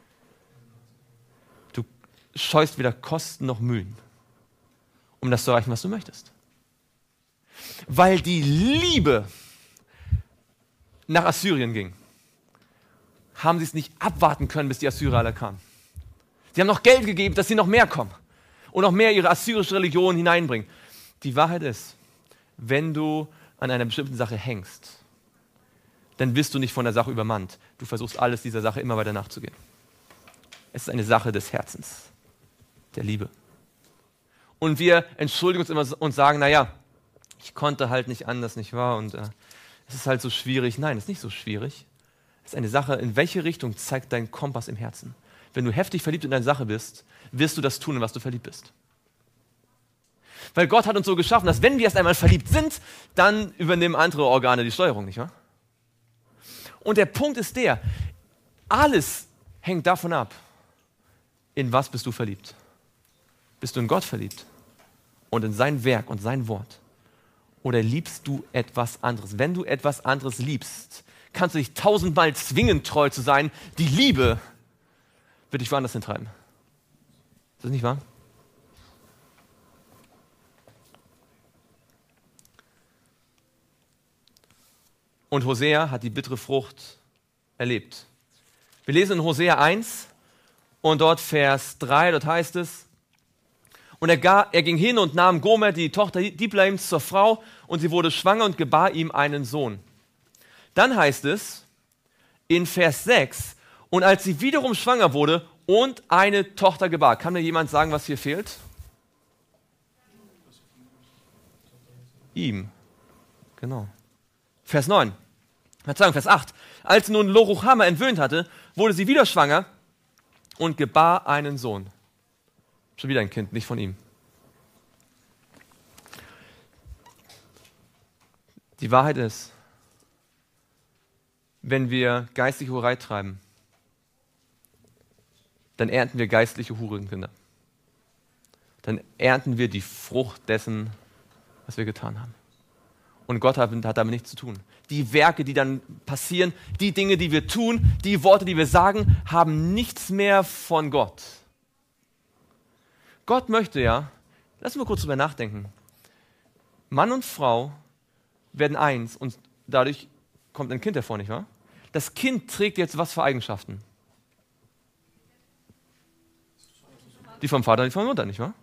Du scheust weder Kosten noch Mühen, um das zu erreichen, was du möchtest. Weil die Liebe nach Assyrien ging, haben sie es nicht abwarten können, bis die Assyrer alle kamen. Sie haben noch Geld gegeben, dass sie noch mehr kommen und noch mehr ihre assyrische Religion hineinbringen. Die Wahrheit ist, wenn du an einer bestimmten Sache hängst, dann wirst du nicht von der Sache übermannt. Du versuchst alles dieser Sache immer weiter nachzugehen. Es ist eine Sache des Herzens, der Liebe. Und wir entschuldigen uns immer und sagen, naja, ich konnte halt nicht anders, nicht wahr? Und es ist halt so schwierig. Nein, es ist nicht so schwierig. Es ist eine Sache, in welche Richtung zeigt dein Kompass im Herzen. Wenn du heftig verliebt in deine Sache bist, wirst du das tun, in was du verliebt bist. Weil Gott hat uns so geschaffen, dass wenn wir erst einmal verliebt sind, dann übernehmen andere Organe die Steuerung, nicht wahr? Und der Punkt ist der, alles hängt davon ab, in was bist du verliebt. Bist du in Gott verliebt und in sein Werk und sein Wort? Oder liebst du etwas anderes? Wenn du etwas anderes liebst, kannst du dich 1000-mal zwingen, treu zu sein. Die Liebe wird dich woanders hintreiben. Ist das nicht wahr? Und Hosea hat die bittere Frucht erlebt. Wir lesen in Hosea 1 und dort Vers 3, dort heißt es, und er ging hin und nahm Gomer, die Tochter Diblaims, zur Frau und sie wurde schwanger und gebar ihm einen Sohn. Dann heißt es in Vers 6, und als sie wiederum schwanger wurde und eine Tochter gebar. Kann mir jemand sagen, was hier fehlt? Ihm. Genau. Vers 9. Vers 8. Als sie nun Loruchama entwöhnt hatte, wurde sie wieder schwanger und gebar einen Sohn. Schon wieder ein Kind, nicht von ihm. Die Wahrheit ist, wenn wir geistliche Hurerei treiben, dann ernten wir geistliche Hurenkinder. Dann ernten wir die Frucht dessen, was wir getan haben. Und Gott hat damit nichts zu tun. Die Werke, die dann passieren, die Dinge, die wir tun, die Worte, die wir sagen, haben nichts mehr von Gott. Gott möchte ja, lass uns mal kurz drüber nachdenken, Mann und Frau werden eins und dadurch kommt ein Kind hervor, nicht wahr? Das Kind trägt jetzt was für Eigenschaften? Die vom Vater und die von der Mutter, nicht wahr?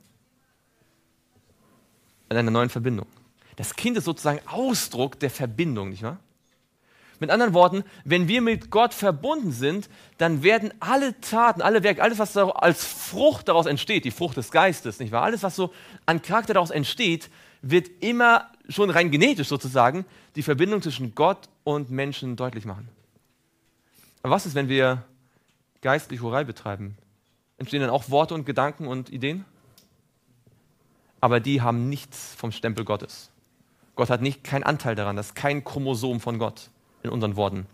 In einer neuen Verbindung. Das Kind ist sozusagen Ausdruck der Verbindung, nicht wahr? Mit anderen Worten, wenn wir mit Gott verbunden sind, dann werden alle Taten, alle Werke, alles, was als Frucht daraus entsteht, die Frucht des Geistes, nicht wahr? Alles, was so an Charakter daraus entsteht, wird immer schon rein genetisch sozusagen die Verbindung zwischen Gott und Menschen deutlich machen. Aber was ist, wenn wir geistlich Hurerei betreiben? Entstehen dann auch Worte und Gedanken und Ideen? Aber die haben nichts vom Stempel Gottes. Gott hat keinen Anteil daran, das ist kein Chromosom von Gott in unseren Worten.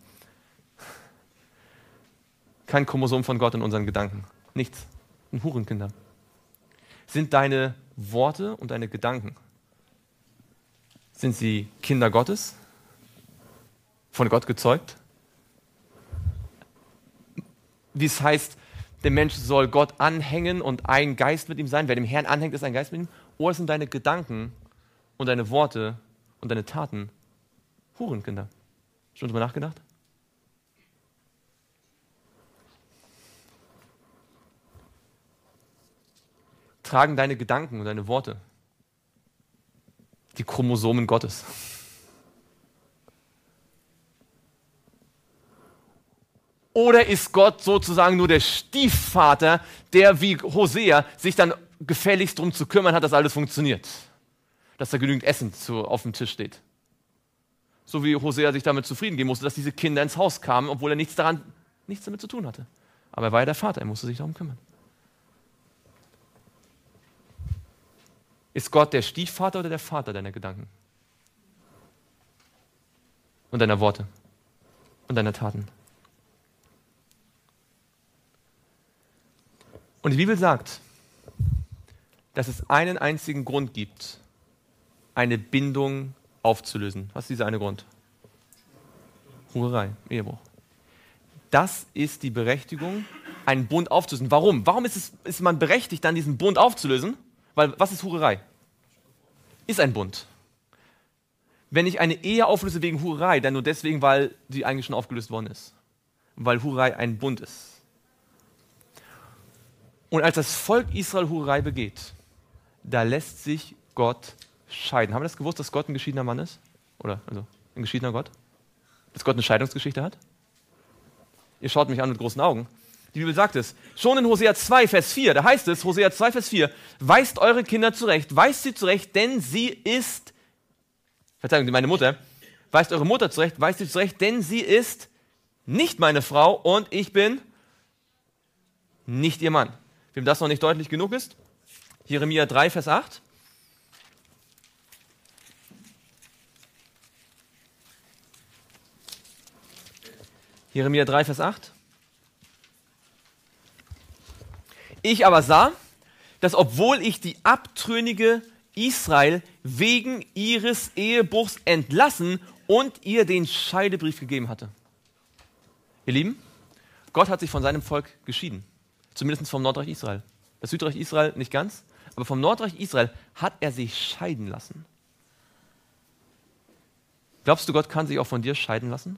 Kein Chromosom von Gott in unseren Gedanken. Nichts. Ein Hurenkinder. Sind deine Worte und deine Gedanken, sind sie Kinder Gottes? Von Gott gezeugt? Wie es heißt, der Mensch soll Gott anhängen und ein Geist mit ihm sein. Wer dem Herrn anhängt, ist ein Geist mit ihm. Oder sind deine Gedanken und deine Worte und deine Taten Hurenkinder? Schon drüber nachgedacht? Tragen deine Gedanken und deine Worte die Chromosomen Gottes? Oder ist Gott sozusagen nur der Stiefvater, der wie Hosea sich dann gefälligst darum zu kümmern hat, dass alles funktioniert? Dass da genügend Essen auf dem Tisch steht. So wie Hosea sich damit zufrieden geben musste, dass diese Kinder ins Haus kamen, obwohl er nichts damit zu tun hatte. Aber er war ja der Vater, er musste sich darum kümmern. Ist Gott der Stiefvater oder der Vater deiner Gedanken? Und deiner Worte? Und deiner Taten? Und die Bibel sagt, dass es einen einzigen Grund gibt, eine Bindung aufzulösen. Was ist dieser eine Grund? Hurerei, Ehebruch. Das ist die Berechtigung, einen Bund aufzulösen. Warum? Warum ist man berechtigt, dann diesen Bund aufzulösen? Weil, was ist Hurerei? Ist ein Bund. Wenn ich eine Ehe auflöse wegen Hurerei, dann nur deswegen, weil sie eigentlich schon aufgelöst worden ist. Weil Hurerei ein Bund ist. Und als das Volk Israel Hurerei begeht, da lässt sich Gott scheiden. Haben wir das gewusst, dass Gott ein geschiedener Mann ist? Oder also ein geschiedener Gott? Dass Gott eine Scheidungsgeschichte hat? Ihr schaut mich an mit großen Augen. Die Bibel sagt es. Schon in Hosea 2, Vers 4, da heißt es, Hosea 2, Vers 4, weist eure Kinder zurecht, weist sie zurecht, denn sie ist, Verzeihung, meine Mutter, weist eure Mutter zurecht, weist sie zurecht, denn sie ist nicht meine Frau und ich bin nicht ihr Mann. Wem das noch nicht deutlich genug ist, Jeremia 3, Vers 8. Jeremia 3, Vers 8. Ich aber sah, dass obwohl ich die abtrünnige Israel wegen ihres Ehebruchs entlassen und ihr den Scheidebrief gegeben hatte. Ihr Lieben, Gott hat sich von seinem Volk geschieden. Zumindest vom Nordreich Israel. Das Südreich Israel nicht ganz, aber vom Nordreich Israel hat er sich scheiden lassen. Glaubst du, Gott kann sich auch von dir scheiden lassen?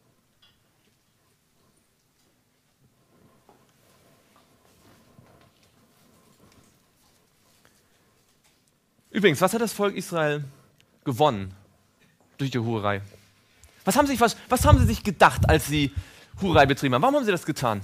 Übrigens, was hat das Volk Israel gewonnen durch die Hurerei? Was haben sie sich gedacht, als sie Hurerei betrieben haben? Warum haben sie das getan?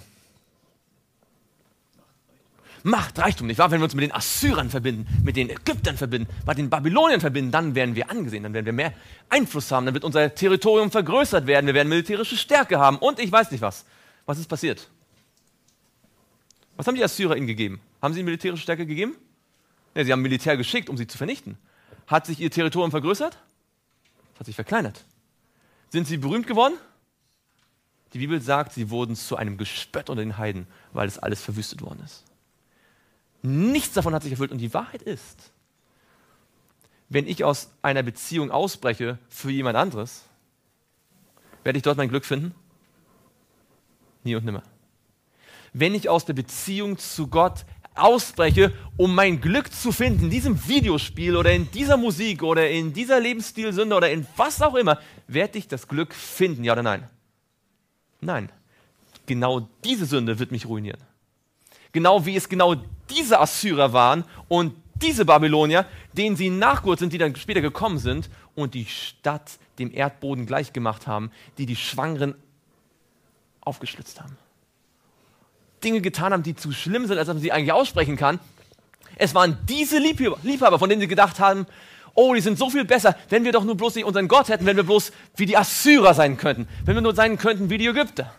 Macht, Reichtum, nicht wahr? Wenn wir uns mit den Assyrern verbinden, mit den Ägyptern verbinden, mit den Babyloniern verbinden, dann werden wir angesehen, dann werden wir mehr Einfluss haben, dann wird unser Territorium vergrößert werden, wir werden militärische Stärke haben und ich weiß nicht was. Was ist passiert? Was haben die Assyrer ihnen gegeben? Haben sie ihnen militärische Stärke gegeben? Ja, sie haben Militär geschickt, um sie zu vernichten. Hat sich ihr Territorium vergrößert? Es hat sich verkleinert. Sind sie berühmt geworden? Die Bibel sagt, sie wurden zu einem Gespött unter den Heiden, weil es alles verwüstet worden ist. Nichts davon hat sich erfüllt. Und die Wahrheit ist, wenn ich aus einer Beziehung ausbreche für jemand anderes, werde ich dort mein Glück finden? Nie und nimmer. Wenn ich aus der Beziehung zu Gott ausbreche, um mein Glück zu finden, in diesem Videospiel oder in dieser Musik oder in dieser Lebensstilsünde oder in was auch immer, werde ich das Glück finden, ja oder nein? Nein. Genau diese Sünde wird mich ruinieren. Genau wie es genau diese Assyrer waren und diese Babylonier, denen sie nachgeholt sind, die dann später gekommen sind und die Stadt dem Erdboden gleichgemacht haben, die Schwangeren aufgeschlitzt haben. Dinge getan haben, die zu schlimm sind, als dass man sie eigentlich aussprechen kann. Es waren diese Liebhaber, von denen sie gedacht haben, oh, die sind so viel besser, wenn wir doch nur bloß nicht unseren Gott hätten, wenn wir bloß wie die Assyrer sein könnten, wenn wir nur sein könnten wie die Ägypter.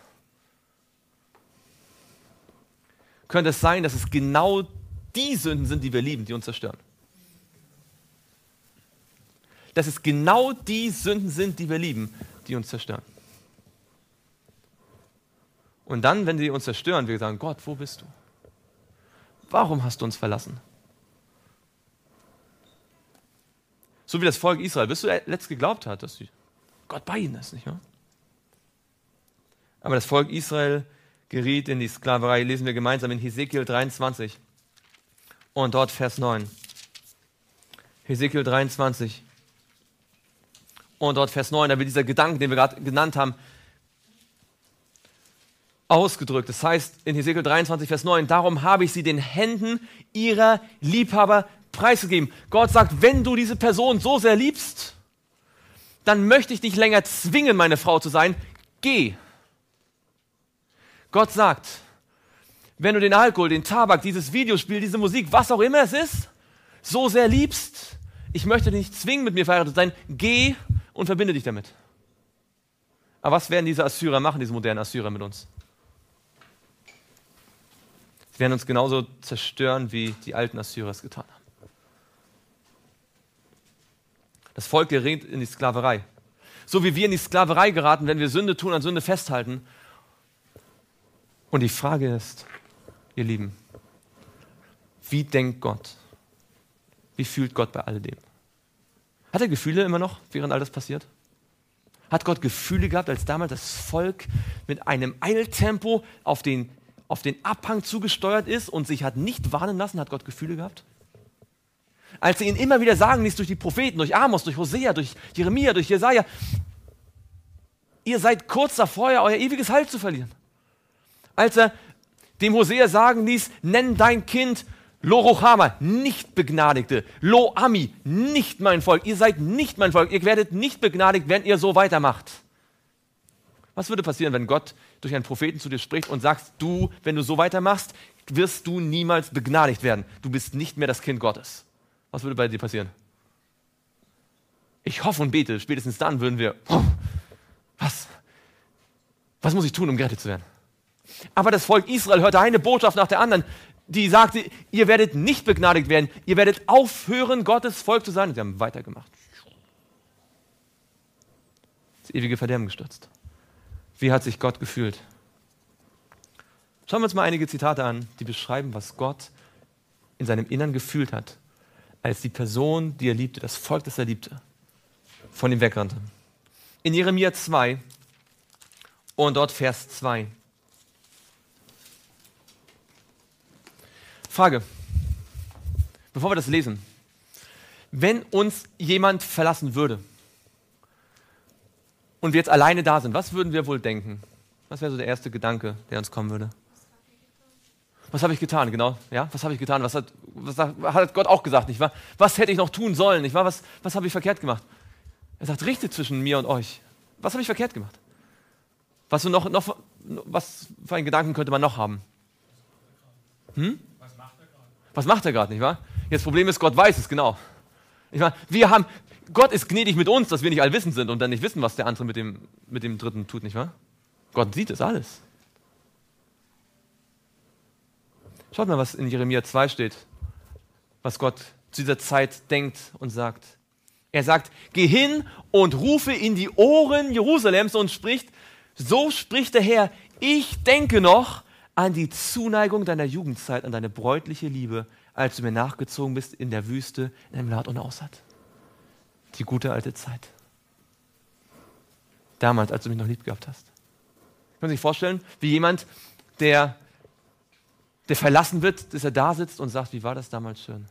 Könnte es sein, dass es genau die Sünden sind, die wir lieben, die uns zerstören? Dass es genau die Sünden sind, die wir lieben, die uns zerstören. Und dann, wenn sie uns zerstören, wir sagen, Gott, wo bist du? Warum hast du uns verlassen? So wie das Volk Israel, bis zuletzt geglaubt hat, dass Gott bei ihnen ist, nicht wahr? Aber das Volk Israel geriet in die Sklaverei, lesen wir gemeinsam in Hesekiel 23 und dort Vers 9. Hesekiel 23 und dort Vers 9, da wird dieser Gedanke, den wir gerade genannt haben, ausgedrückt. Das heißt in Hesekiel 23, Vers 9, darum habe ich sie den Händen ihrer Liebhaber preisgegeben. Gott sagt, wenn du diese Person so sehr liebst, dann möchte ich dich länger zwingen, meine Frau zu sein. Geh. Gott sagt, wenn du den Alkohol, den Tabak, dieses Videospiel, diese Musik, was auch immer es ist, so sehr liebst, ich möchte dich nicht zwingen, mit mir verheiratet zu sein, geh und verbinde dich damit. Aber was werden diese Assyrer machen, diese modernen Assyrer mit uns? Sie werden uns genauso zerstören, wie die alten Assyrer es getan haben. Das Volk gerät in die Sklaverei. So wie wir in die Sklaverei geraten, wenn wir Sünde tun, an Sünde festhalten. Und die Frage ist, ihr Lieben, wie denkt Gott? Wie fühlt Gott bei alledem? Hat er Gefühle immer noch, während all das passiert? Hat Gott Gefühle gehabt, als damals das Volk mit einem Eiltempo auf den Abhang zugesteuert ist und sich hat nicht warnen lassen? Hat Gott Gefühle gehabt? Als er ihn immer wieder sagen ließ durch die Propheten, durch Amos, durch Hosea, durch Jeremia, durch Jesaja, ihr seid kurz davor, euer ewiges Heil zu verlieren. Als er dem Hosea sagen ließ, nenn dein Kind Lo-Ruhama, nicht Begnadigte, Lo-Ami, nicht mein Volk, ihr seid nicht mein Volk, ihr werdet nicht begnadigt, wenn ihr so weitermacht. Was würde passieren, wenn Gott durch einen Propheten zu dir spricht und sagt, du, wenn du so weitermachst, wirst du niemals begnadigt werden. Du bist nicht mehr das Kind Gottes. Was würde bei dir passieren? Ich hoffe und bete, spätestens dann würden wir, was muss ich tun, um gerettet zu werden? Aber das Volk Israel hörte eine Botschaft nach der anderen, die sagte, ihr werdet nicht begnadigt werden, ihr werdet aufhören, Gottes Volk zu sein. Und sie haben weitergemacht. Das ewige Verderben gestürzt. Wie hat sich Gott gefühlt? Schauen wir uns mal einige Zitate an, die beschreiben, was Gott in seinem Innern gefühlt hat, als die Person, die er liebte, das Volk, das er liebte, von ihm wegrannte. In Jeremia 2 und dort Vers 2. Frage, bevor wir das lesen. Wenn uns jemand verlassen würde und wir jetzt alleine da sind, was würden wir wohl denken? Was wäre so der erste Gedanke, der uns kommen würde? Was habe ich getan? Genau, ja, was habe ich getan? Was hat Gott auch gesagt, nicht wahr? Was hätte ich noch tun sollen, nicht wahr? Was habe ich verkehrt gemacht? Er sagt, richtet zwischen mir und euch. Was habe ich verkehrt gemacht? Was für einen Gedanken könnte man noch haben? Was macht er gerade, nicht wahr? Jetzt das Problem ist, Gott weiß es, genau. Gott ist gnädig mit uns, dass wir nicht allwissend sind und dann nicht wissen, was der andere mit dem Dritten tut, nicht wahr? Gott sieht es alles. Schaut mal, was in Jeremia 2 steht, was Gott zu dieser Zeit denkt und sagt. Er sagt, geh hin und rufe in die Ohren Jerusalems und spricht, so spricht der Herr, ich denke noch an die Zuneigung deiner Jugendzeit, an deine bräutliche Liebe, als du mir nachgezogen bist in der Wüste, in einem Land ohne Aussaat. Die gute alte Zeit. Damals, als du mich noch lieb gehabt hast. Können Sie sich vorstellen, wie jemand, der der verlassen wird, dass er da sitzt und sagt, wie war das damals schön?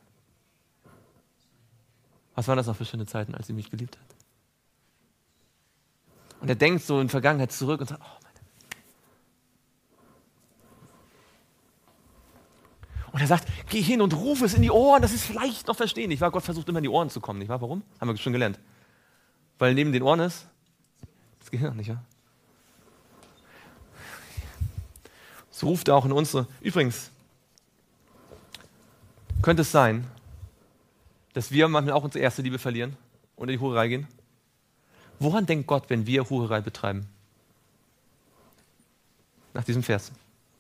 Was waren das noch für schöne Zeiten, als sie mich geliebt hat? Und er denkt so in die Vergangenheit zurück und sagt, oh meine. Und er sagt, geh hin und ruf es in die Ohren, das ist vielleicht noch verstehen. Nicht wahr? Gott versucht immer in die Ohren zu kommen, nicht wahr? Warum? Haben wir schon gelernt. Weil neben den Ohren ist das Gehirn, nicht wahr? So ruft er auch in unsere. Übrigens, könnte es sein, dass wir manchmal auch unsere erste Liebe verlieren und in die Hurerei gehen? Woran denkt Gott, wenn wir Hurerei betreiben? Nach diesem Vers.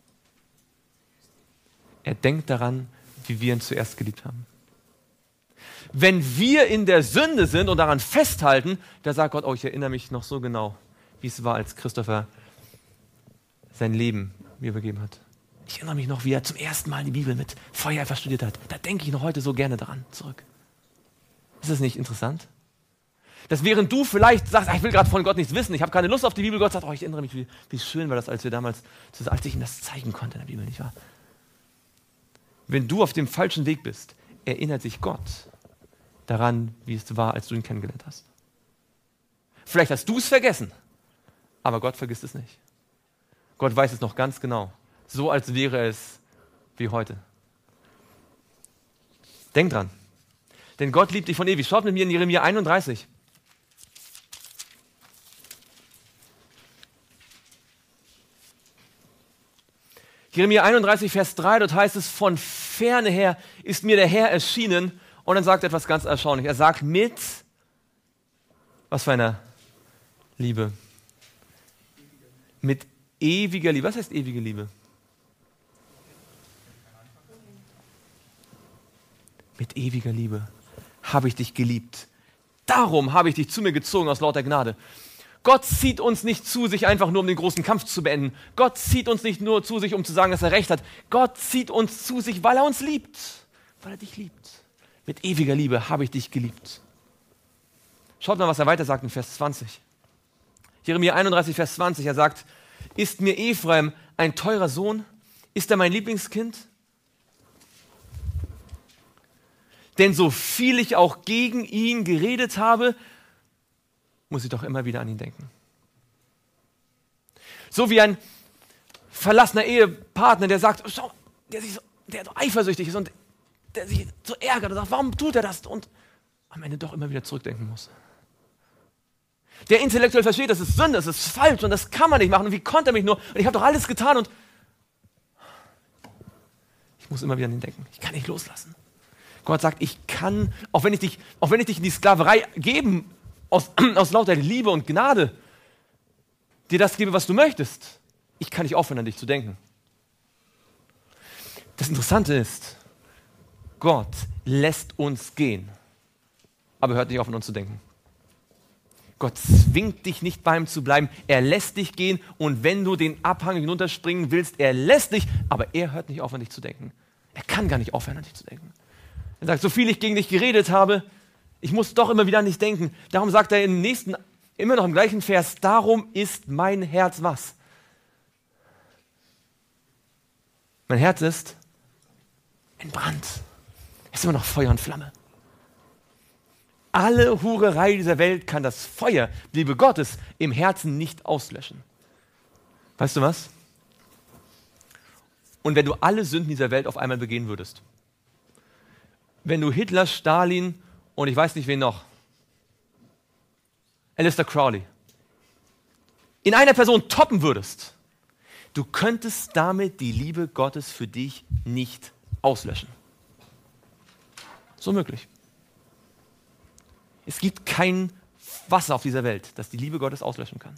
Er denkt daran, wie wir ihn zuerst geliebt haben. Wenn wir in der Sünde sind und daran festhalten, da sagt Gott, oh, ich erinnere mich noch so genau, wie es war, als Christopher sein Leben mir übergeben hat. Ich erinnere mich noch, wie er zum ersten Mal die Bibel mit Feuer einfach studiert hat. Da denke ich noch heute so gerne daran zurück. Ist das nicht interessant? Dass während du vielleicht sagst, ich will gerade von Gott nichts wissen, ich habe keine Lust auf die Bibel, Gott sagt, oh, ich erinnere mich, wie schön war das, als wir damals, als ich ihm das zeigen konnte in der Bibel, nicht wahr? Wenn du auf dem falschen Weg bist, erinnert sich Gott daran, wie es war, als du ihn kennengelernt hast. Vielleicht hast du es vergessen, aber Gott vergisst es nicht. Gott weiß es noch ganz genau, so als wäre es wie heute. Denk dran, denn Gott liebt dich von ewig. Schaut mit mir in Jeremia 31. Jeremia 31, Vers 3, dort heißt es, von ferne her ist mir der Herr erschienen. Und dann sagt er etwas ganz erstaunlich. Er sagt was für einer Liebe? Mit ewiger Liebe. Was heißt ewige Liebe? Mit ewiger Liebe habe ich dich geliebt. Darum habe ich dich zu mir gezogen aus lauter Gnade. Gott zieht uns nicht zu sich einfach nur, um den großen Kampf zu beenden. Gott zieht uns nicht nur zu sich, um zu sagen, dass er recht hat. Gott zieht uns zu sich, weil er uns liebt. Weil er dich liebt. Mit ewiger Liebe habe ich dich geliebt. Schaut mal, was er weiter sagt in Vers 20. Jeremia 31, Vers 20. Er sagt, ist mir Ephraim ein teurer Sohn? Ist er mein Lieblingskind? Denn so viel ich auch gegen ihn geredet habe, muss ich doch immer wieder an ihn denken. So wie ein verlassener Ehepartner, der sagt, schau, der so eifersüchtig ist und der sich so ärgert und sagt, warum tut er das? Und am Ende doch immer wieder zurückdenken muss. Der intellektuell versteht, das ist Sünde, das ist falsch und das kann man nicht machen. Und wie konnte er mich nur? Und ich habe doch alles getan und ich muss immer wieder an ihn denken. Ich kann nicht loslassen. Gott sagt, ich kann, auch wenn ich dich in die Sklaverei geben, aus lauter Liebe und Gnade dir das gebe, was du möchtest, ich kann nicht aufhören, an dich zu denken. Das Interessante ist, Gott lässt uns gehen, aber hört nicht auf, an uns zu denken. Gott zwingt dich nicht bei ihm zu bleiben, er lässt dich gehen und wenn du den Abhang hinunterspringen willst, er lässt dich, aber er hört nicht auf, an dich zu denken. Er kann gar nicht aufhören, an dich zu denken. Er sagt, so viel ich gegen dich geredet habe, ich muss doch immer wieder an dich denken. Darum sagt er im nächsten, immer noch im gleichen Vers, darum ist mein Herz was? Mein Herz ist entbrannt. Es ist immer noch Feuer und Flamme. Alle Hurerei dieser Welt kann das Feuer, die Liebe Gottes, im Herzen nicht auslöschen. Weißt du was? Und wenn du alle Sünden dieser Welt auf einmal begehen würdest, wenn du Hitler, Stalin und ich weiß nicht wen noch, Aleister Crowley, in einer Person toppen würdest, du könntest damit die Liebe Gottes für dich nicht auslöschen. So möglich. Es gibt kein Wasser auf dieser Welt, das die Liebe Gottes auslöschen kann.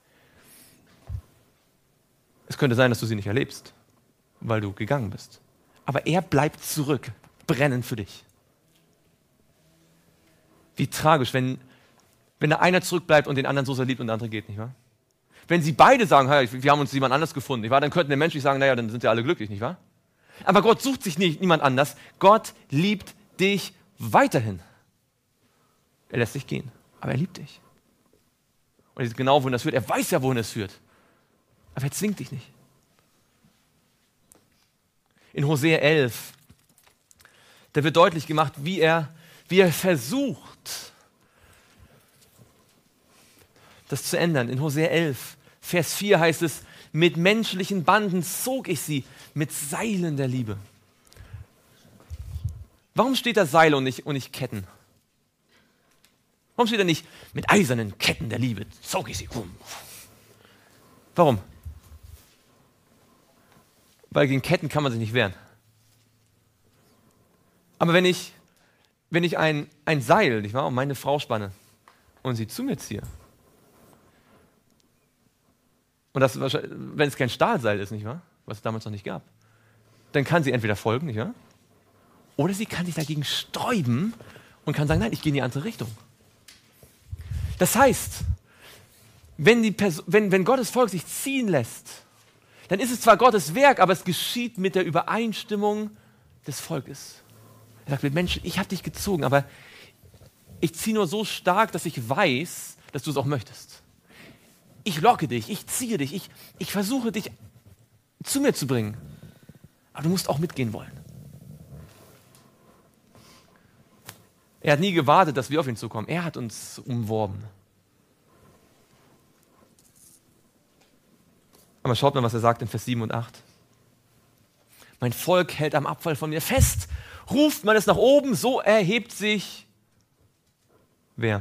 Es könnte sein, dass du sie nicht erlebst, weil du gegangen bist. Aber er bleibt zurück, brennend für dich. Wie tragisch, wenn da einer zurückbleibt und den anderen so sehr liebt und der andere geht, nicht wahr? Wenn sie beide sagen, hey, wir haben uns jemand anders gefunden, nicht wahr? Dann könnten der menschlich sagen, naja, dann sind ja alle glücklich, nicht wahr? Aber Gott sucht sich niemand anders. Gott liebt dich weiterhin. Er lässt dich gehen, aber er liebt dich. Und er sieht genau, wohin das führt. Er weiß ja, wohin es führt. Aber er zwingt dich nicht. In Hosea 11, da wird deutlich gemacht, wie er versucht, das zu ändern. In Hosea 11, Vers 4 heißt es, mit menschlichen Banden zog ich sie mit Seilen der Liebe. Warum steht da Seile und nicht Ketten? Warum steht da nicht, mit eisernen Ketten der Liebe zog ich sie? Warum? Weil gegen Ketten kann man sich nicht wehren. Aber wenn ich ein Seil, nicht wahr, um meine Frau spanne und sie zu mir ziehe, und das wenn es kein Stahlseil ist, nicht wahr, was es damals noch nicht gab, dann kann sie entweder folgen, nicht wahr, oder sie kann sich dagegen sträuben und kann sagen, nein, ich gehe in die andere Richtung. Das heißt, wenn Gottes Volk sich ziehen lässt, dann ist es zwar Gottes Werk, aber es geschieht mit der Übereinstimmung des Volkes. Er sagt mit Menschen, ich habe dich gezogen, aber ich ziehe nur so stark, dass ich weiß, dass du es auch möchtest. Ich locke dich, ich ziehe dich, ich versuche dich zu mir zu bringen. Aber du musst auch mitgehen wollen. Er hat nie gewartet, dass wir auf ihn zukommen. Er hat uns umworben. Aber schaut mal, was er sagt in Vers 7 und 8. Mein Volk hält am Abfall von mir fest. Ruft man es nach oben, so erhebt sich wer?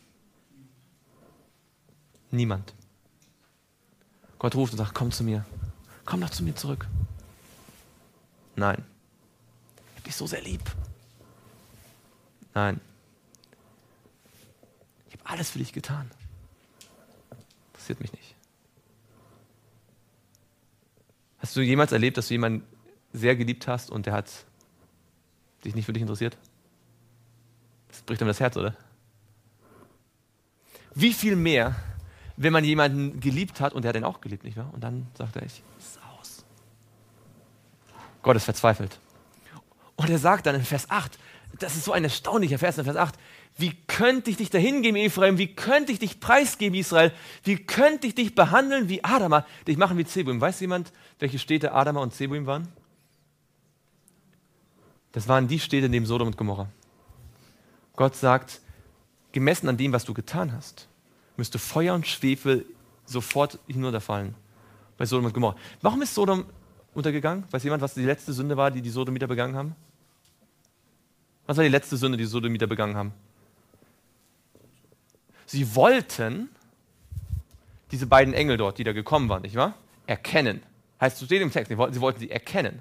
Niemand. Gott ruft und sagt, komm zu mir. Komm doch zu mir zurück. Nein. Ich habe dich so sehr lieb. Nein. Ich habe alles für dich getan. Interessiert mich nicht. Hast du jemals erlebt, dass du jemanden sehr geliebt hast und der hat sich nicht für dich interessiert? Das bricht einem das Herz, oder? Wie viel mehr, wenn man jemanden geliebt hat und der hat ihn auch geliebt, nicht wahr? Und dann sagt er, ich ist aus. Gott ist verzweifelt. Und er sagt dann in Vers 8, das ist so ein erstaunlicher Vers in Vers 8, wie könnte ich dich dahin geben, Ephraim? Wie könnte ich dich preisgeben, Israel? Wie könnte ich dich behandeln wie Adama, dich machen wie Zeboim? Weiß jemand, welche Städte Adama und Zeboim waren? Das waren die Städte neben Sodom und Gomorra. Gott sagt, gemessen an dem, was du getan hast, müsste Feuer und Schwefel sofort hinunterfallen bei Sodom und Gomorra. Warum ist Sodom untergegangen? Weiß jemand, was die letzte Sünde war, die die Sodomiter begangen haben? Was war die letzte Sünde, die die Sodomiter begangen haben? Sie wollten diese beiden Engel dort, die da gekommen waren, nicht wahr? Erkennen. Heißt, es steht im Text, sie wollten sie erkennen.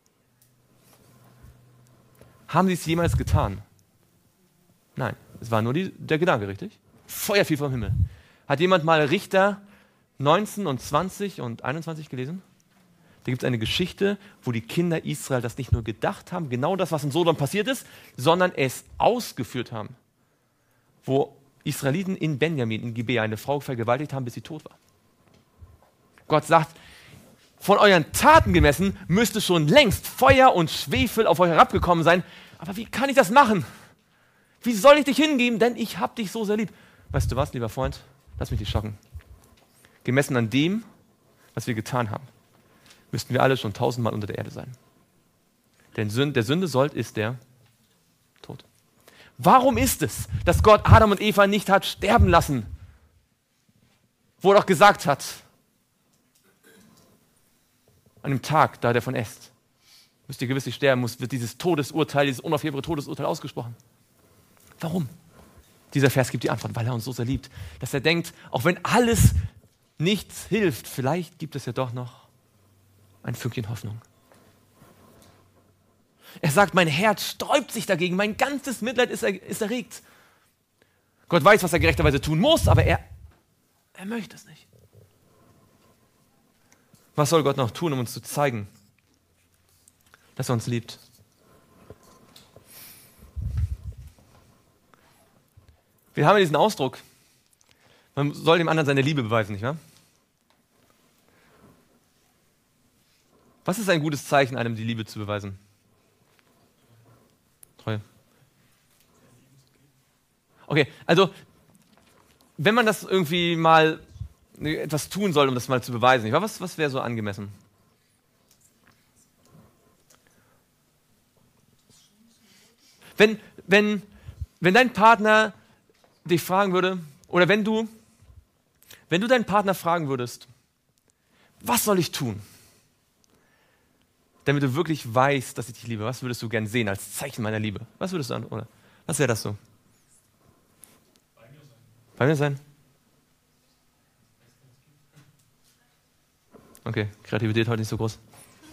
Haben sie es jemals getan? Nein, es war nur der Gedanke, richtig? Feuer fiel vom Himmel. Hat jemand mal Richter 19 und 20 und 21 gelesen? Da gibt es eine Geschichte, wo die Kinder Israel das nicht nur gedacht haben, genau das, was in Sodom passiert ist, sondern es ausgeführt haben. Wo Israeliten in Benjamin, in Gibea, eine Frau vergewaltigt haben, bis sie tot war. Gott sagt, von euren Taten gemessen müsste schon längst Feuer und Schwefel auf euch herabgekommen sein. Aber wie kann ich das machen? Wie soll ich dich hingeben? Denn ich habe dich so sehr lieb. Weißt du was, lieber Freund? Lass mich dich schocken. Gemessen an dem, was wir getan haben, müssten wir alle schon 1000-mal unter der Erde sein. Denn der Sünde Sold ist der Tod. Warum ist es, dass Gott Adam und Eva nicht hat sterben lassen? Wo er doch gesagt hat, an dem Tag, da er davon esst, müsst ihr gewisslich sterben, wird dieses Todesurteil, dieses unaufhebare Todesurteil ausgesprochen. Warum? Dieser Vers gibt die Antwort, weil er uns so sehr liebt, dass er denkt, auch wenn alles nichts hilft, vielleicht gibt es ja doch noch ein Fünkchen Hoffnung. Er sagt, mein Herz sträubt sich dagegen, mein ganzes Mitleid ist erregt. Gott weiß, was er gerechterweise tun muss, aber er möchte es nicht. Was soll Gott noch tun, um uns zu zeigen, dass er uns liebt? Wir haben diesen Ausdruck, man soll dem anderen seine Liebe beweisen, nicht wahr? Was ist ein gutes Zeichen, einem die Liebe zu beweisen? Treue. Okay, also wenn man das irgendwie mal etwas tun soll, um das mal zu beweisen, nicht wahr? Was wäre so angemessen? Wenn dein Partner dich fragen würde, oder wenn du deinen Partner fragen würdest, was soll ich tun, damit du wirklich weißt, dass ich dich liebe, was würdest du gern sehen als Zeichen meiner Liebe? Was würdest du an, oder was wäre das so? Bei mir sein? Okay, Kreativität heute nicht so groß.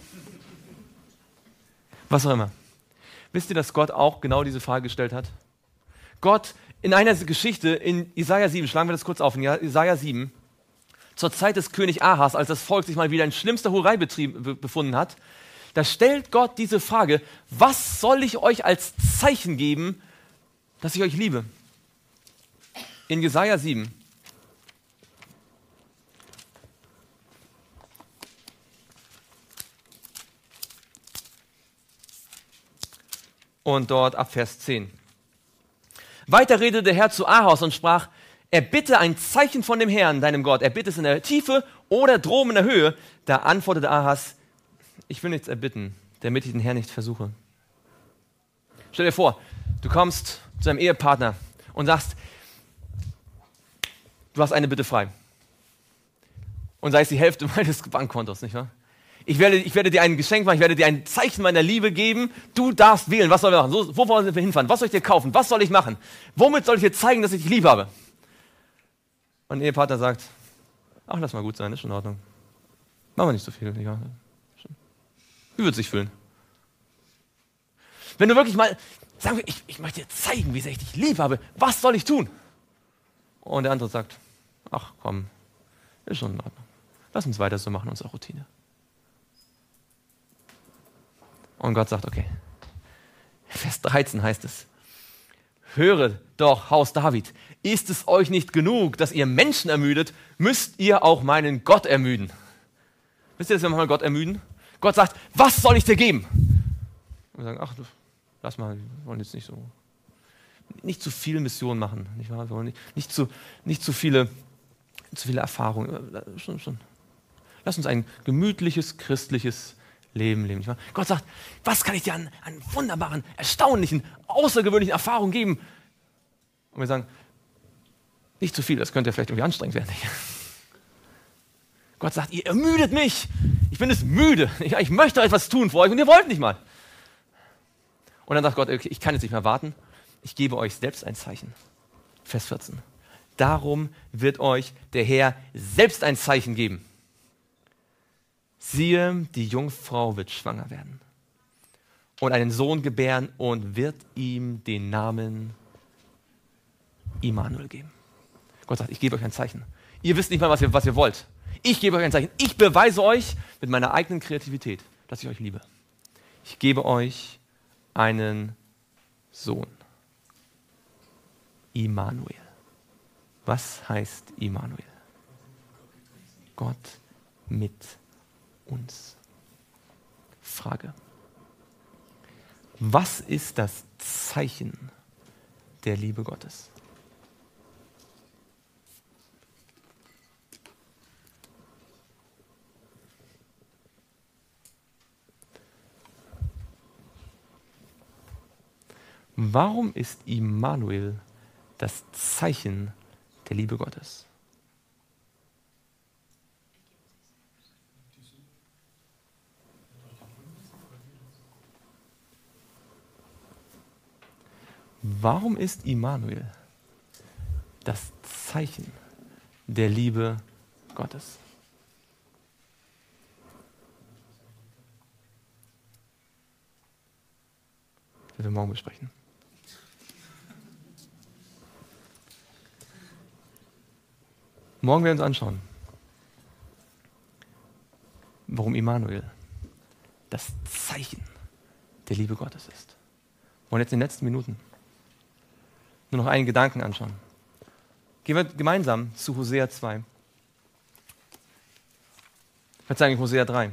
Was auch immer. Wisst ihr, dass Gott auch genau diese Frage gestellt hat? Gott in einer Geschichte in Jesaja 7, schlagen wir das kurz auf, in Jesaja 7, zur Zeit des König Ahas, als das Volk sich mal wieder in schlimmster Hurerei befunden hat, da stellt Gott diese Frage, was soll ich euch als Zeichen geben, dass ich euch liebe? In Jesaja 7. Und dort ab Vers 10. Weiter redete der Herr zu Ahas und sprach, erbitte ein Zeichen von dem Herrn, deinem Gott. Erbitte es in der Tiefe oder droben in der Höhe. Da antwortete Ahas, ich will nichts erbitten, damit ich den Herrn nicht versuche. Stell dir vor, du kommst zu deinem Ehepartner und sagst, du hast eine Bitte frei. Und sei es die Hälfte meines Bankkontos, nicht wahr? Ich werde dir ein Geschenk machen, ich werde dir ein Zeichen meiner Liebe geben. Du darfst wählen, was sollen wir machen? Wo wollen wir hinfahren? Was soll ich dir kaufen? Was soll ich machen? Womit soll ich dir zeigen, dass ich dich lieb habe? Und der Ehepartner sagt, ach, lass mal gut sein, ist schon in Ordnung. Machen wir nicht so viel. Ja. Wie wird es sich fühlen? Wenn du wirklich mal, sagen wir, ich möchte dir zeigen, wie sehr ich dich lieb habe, was soll ich tun? Und der andere sagt, ach komm, ist schon in Ordnung. Lass uns weiter so machen, unsere Routine. Und Gott sagt, okay. Vers 13 heißt es, höre doch, Haus David, ist es euch nicht genug, dass ihr Menschen ermüdet, müsst ihr auch meinen Gott ermüden. Wisst ihr, dass wir manchmal Gott ermüden? Gott sagt, was soll ich dir geben? Und wir sagen, ach, lass mal, wir wollen jetzt nicht zu viel Mission machen. Nicht wahr? Wir wollen nicht zu viele Erfahrungen. Schon. Lass uns ein gemütliches, christliches Leben leben. Nicht wahr? Gott sagt, was kann ich dir an wunderbaren, erstaunlichen, außergewöhnlichen Erfahrungen geben? Und wir sagen, nicht zu viel, das könnte ja vielleicht irgendwie anstrengend werden. Gott sagt, ihr ermüdet mich. Ich bin es müde. Ich möchte etwas tun für euch und ihr wollt nicht mal. Und dann sagt Gott, okay, ich kann jetzt nicht mehr warten. Ich gebe euch selbst ein Zeichen. Vers 14. Darum wird euch der Herr selbst ein Zeichen geben. Siehe, die Jungfrau wird schwanger werden und einen Sohn gebären und wird ihm den Namen Immanuel geben. Gott sagt, ich gebe euch ein Zeichen. Ihr wisst nicht mal, was ihr wollt. Ich gebe euch ein Zeichen. Ich beweise euch mit meiner eigenen Kreativität, dass ich euch liebe. Ich gebe euch einen Sohn. Immanuel. Was heißt Immanuel? Gott mit uns. Frage. Was ist das Zeichen der Liebe Gottes? Warum ist Immanuel das Zeichen der Liebe Gottes? Warum ist Immanuel das Zeichen der Liebe Gottes? Das werden wir morgen besprechen. Morgen werden wir uns anschauen, warum Immanuel das Zeichen der Liebe Gottes ist. Und jetzt in den letzten Minuten nur noch einen Gedanken anschauen. Gehen wir gemeinsam zu Hosea 2. Verzeihung, Hosea 3.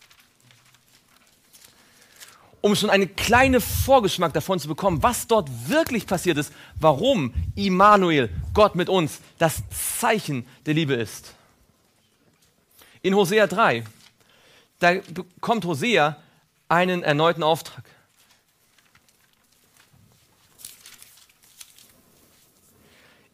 Um schon einen kleinen Vorgeschmack davon zu bekommen, was dort wirklich passiert ist, warum Immanuel, Gott mit uns, das Zeichen der Liebe ist. In Hosea 3, da bekommt Hosea einen erneuten Auftrag.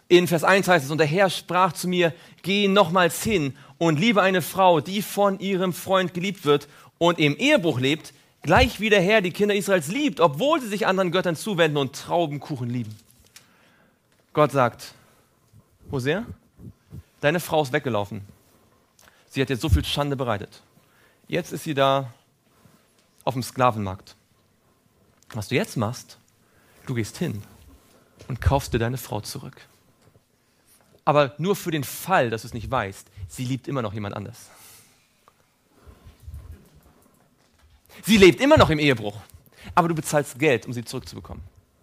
In Vers 1 heißt es, und der Herr sprach zu mir, geh nochmals hin und liebe eine Frau, die von ihrem Freund geliebt wird und im Ehebruch lebt, gleich wie der Herr die Kinder Israels liebt, obwohl sie sich anderen Göttern zuwenden und Traubenkuchen lieben. Gott sagt, Hosea, deine Frau ist weggelaufen. Sie hat jetzt so viel Schande bereitet. Jetzt ist sie da auf dem Sklavenmarkt. Was du jetzt machst, du gehst hin und kaufst dir deine Frau zurück. Aber nur für den Fall, dass du es nicht weißt, sie liebt immer noch jemand anders. Sie lebt immer noch im Ehebruch, aber du bezahlst Geld, um sie zurückzubekommen.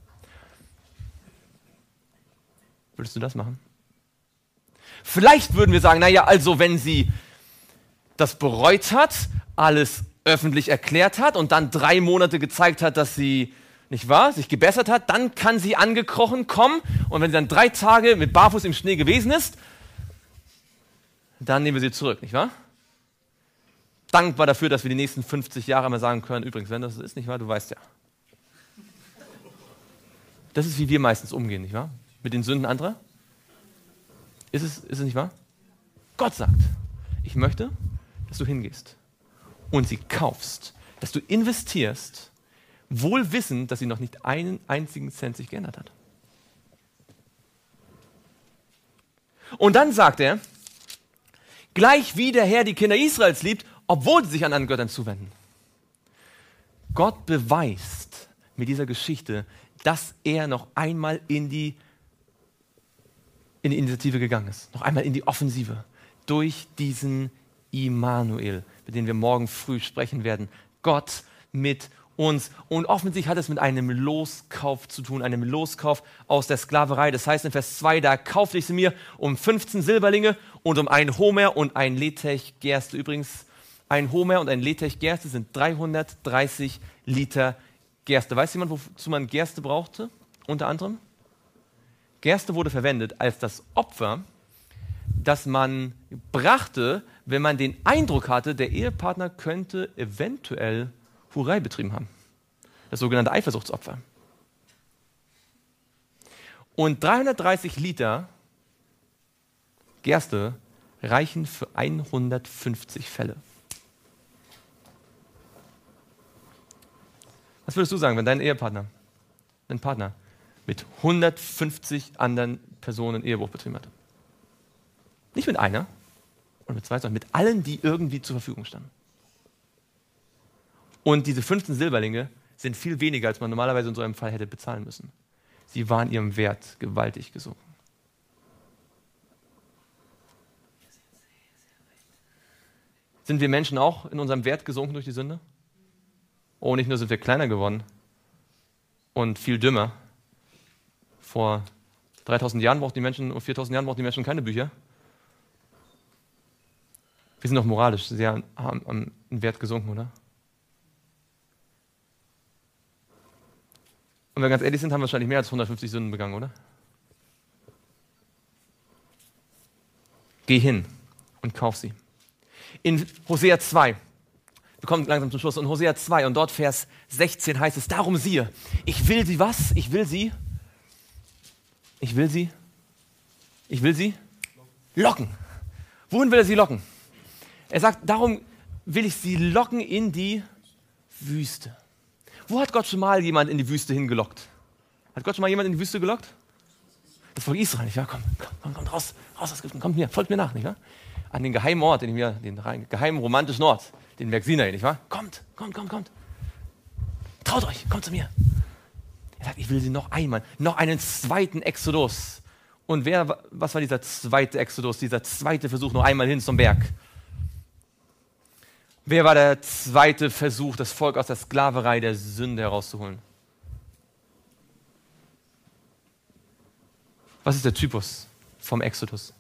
Würdest du das machen? Vielleicht würden wir sagen, naja, also wenn sie das bereut hat, alles öffentlich erklärt hat und dann 3 Monate gezeigt hat, dass sie, nicht wahr, sich gebessert hat, dann kann sie angekrochen kommen und wenn sie dann 3 Tage mit Barfuß im Schnee gewesen ist, dann nehmen wir sie zurück, nicht wahr? Dankbar dafür, dass wir die nächsten 50 Jahre mal sagen können, übrigens, wenn das so ist, nicht wahr, du weißt ja. Das ist, wie wir meistens umgehen, nicht wahr? Mit den Sünden anderer. Ist es nicht wahr? Gott sagt, ich möchte, dass du hingehst und sie kaufst, dass du investierst, wohl wissend, dass sie noch nicht einen einzigen Cent sich geändert hat. Und dann sagt er, gleich wie der Herr die Kinder Israels liebt, obwohl sie sich an anderen Göttern zuwenden. Gott beweist mit dieser Geschichte, dass er noch einmal in die Initiative gegangen ist, noch einmal in die Offensive, durch diesen Immanuel, mit dem wir morgen früh sprechen werden. Gott mit uns. Und offensichtlich hat es mit einem Loskauf zu tun, einem Loskauf aus der Sklaverei. Das heißt in Vers 2, da kaufte ich sie mir um 15 Silberlinge und um ein Homer und ein Letech Gerste. Übrigens, ein Homer und ein Letech Gerste sind 330 Liter Gerste. Weiß jemand, wozu man Gerste brauchte? Unter anderem? Gerste wurde verwendet als das Opfer, das man brachte, wenn man den Eindruck hatte, der Ehepartner könnte eventuell Hurerei betrieben haben. Das sogenannte Eifersuchtsopfer. Und 330 Liter Gerste reichen für 150 Fälle. Was würdest du sagen, wenn dein Ehepartner, dein Partner mit 150 anderen Personen Ehebruch betrieben hat? Nicht mit einer oder mit 2, sondern mit allen, die irgendwie zur Verfügung standen. Und diese 15 Silberlinge sind viel weniger, als man normalerweise in so einem Fall hätte bezahlen müssen. Sie waren ihrem Wert gewaltig gesunken. Sind wir Menschen auch in unserem Wert gesunken durch die Sünde? Oh, nicht nur sind wir kleiner geworden und viel dümmer. Vor 3000 Jahren brauchten die Menschen, und 4000 Jahren brauchten die Menschen keine Bücher. Wir sind auch moralisch sehr am Wert gesunken, oder? Und wenn wir ganz ehrlich sind, haben wir wahrscheinlich mehr als 150 Sünden begangen, oder? Geh hin und kauf sie. In Hosea 2, wir kommen langsam zum Schluss, in Hosea 2 und dort Vers 16 heißt es, darum siehe, ich will sie was? Ich will sie locken. Wohin will er sie locken? Er sagt, darum will ich sie locken in die Wüste. Wo hat Gott schon mal jemand in die Wüste hingelockt? Hat Gott schon mal jemand in die Wüste gelockt? Das Volk Israel, nicht wahr? Kommt raus aus Ägypten, kommt mir, folgt mir nach, nicht wahr? An den geheimen Ort, den geheimen romantischen Ort, den Berg Sinai, nicht wahr? Kommt. Traut euch, kommt zu mir. Er sagt, ich will sie noch einmal, noch einen zweiten Exodus. Und was war dieser zweite Exodus, dieser zweite Versuch, noch einmal hin zum Berg? Wer war der zweite Versuch, das Volk aus der Sklaverei der Sünde herauszuholen? Was ist der Typus vom Exodus?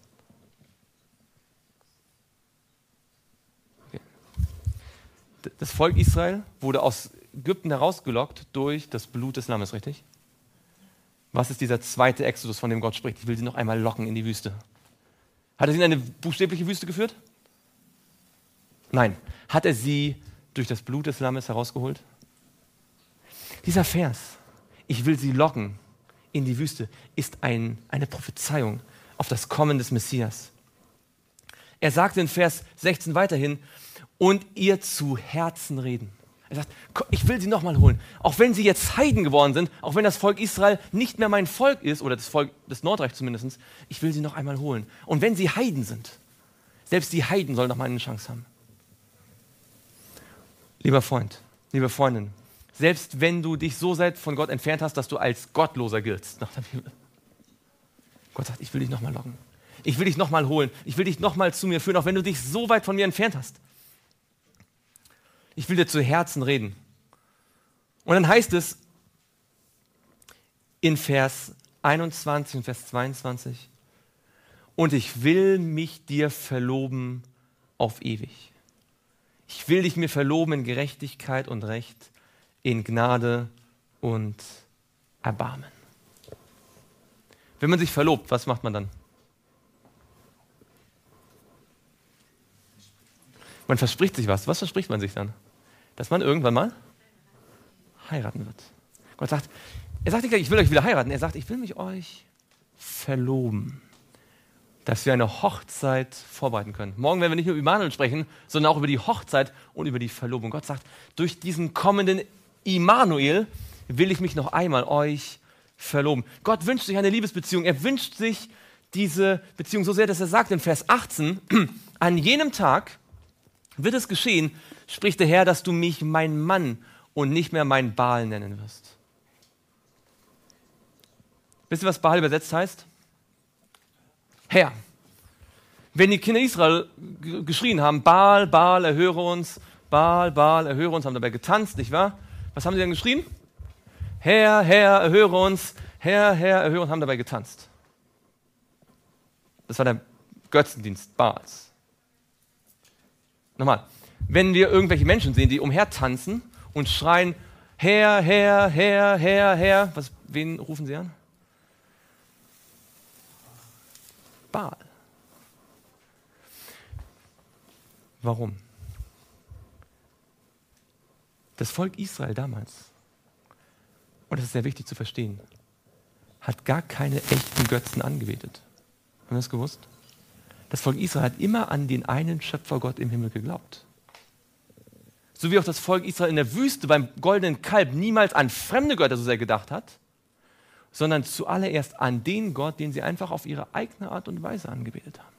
Okay. Das Volk Israel wurde aus Ägypten herausgelockt durch das Blut des Lammes, richtig? Was ist dieser zweite Exodus, von dem Gott spricht? Ich will sie noch einmal locken in die Wüste. Hat er sie in eine buchstäbliche Wüste geführt? Nein. Hat er sie durch das Blut des Lammes herausgeholt? Dieser Vers, ich will sie locken in die Wüste ist eine Prophezeiung auf das Kommen des Messias. Er sagt in Vers 16 weiterhin, und ihr zu Herzen reden. Er sagt, ich will sie nochmal holen. Auch wenn sie jetzt Heiden geworden sind, auch wenn das Volk Israel nicht mehr mein Volk ist, oder das Volk des Nordreichs zumindest, ich will sie noch einmal holen. Und wenn sie Heiden sind, selbst die Heiden sollen noch mal eine Chance haben. Lieber Freund, liebe Freundin, selbst wenn du dich so sehr von Gott entfernt hast, dass du als Gottloser giltst, nach der Bibel. Gott sagt, ich will dich nochmal locken. Ich will dich nochmal holen. Ich will dich nochmal zu mir führen, auch wenn du dich so weit von mir entfernt hast. Ich will dir zu Herzen reden. Und dann heißt es in Vers 21 und Vers 22, und ich will mich dir verloben auf ewig. Ich will dich mir verloben in Gerechtigkeit und Recht, in Gnade und Erbarmen. Wenn man sich verlobt, was macht man dann? Man verspricht sich was. Was verspricht man sich dann? Dass man irgendwann mal heiraten wird. Gott sagt, er sagt nicht gleich, ich will euch wieder heiraten. Er sagt, ich will mich euch verloben, dass wir eine Hochzeit vorbereiten können. Morgen werden wir nicht nur über Immanuel sprechen, sondern auch über die Hochzeit und über die Verlobung. Gott sagt, durch diesen kommenden Immanuel will ich mich noch einmal euch verloben. Gott wünscht sich eine Liebesbeziehung. Er wünscht sich diese Beziehung so sehr, dass er sagt in Vers 18, an jenem Tag wird es geschehen, spricht der Herr, dass du mich mein Mann und nicht mehr mein Baal nennen wirst. Wisst ihr, was Baal übersetzt heißt? Herr. Wenn die Kinder Israel geschrien haben, Baal, Baal, erhöre uns, Baal, Baal, erhöre uns, haben dabei getanzt, nicht wahr? Was haben sie dann geschrien? Herr, Herr, erhöre uns, Herr, Herr, erhöre uns, haben dabei getanzt. Das war der Götzendienst Baals. Nochmal, wenn wir irgendwelche Menschen sehen, die umhertanzen und schreien, Herr, Herr, Herr, Herr, Herr, wen rufen sie an? Baal. Warum? Das Volk Israel damals, und das ist sehr wichtig zu verstehen, hat gar keine echten Götzen angebetet. Haben wir das gewusst? Das Volk Israel hat immer an den einen Schöpfergott im Himmel geglaubt. So wie auch das Volk Israel in der Wüste beim goldenen Kalb niemals an fremde Götter so sehr gedacht hat, sondern zuallererst an den Gott, den sie einfach auf ihre eigene Art und Weise angebetet haben.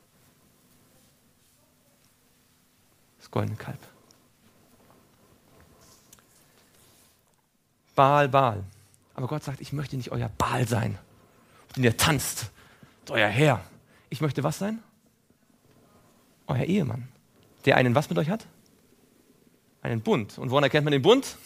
Das goldene Kalb. Baal, Baal. Aber Gott sagt, ich möchte nicht euer Baal sein, den ihr tanzt, euer Herr. Ich möchte was sein? Euer Ehemann, der einen was mit euch hat? Einen Bund. Und woran erkennt man den Bund?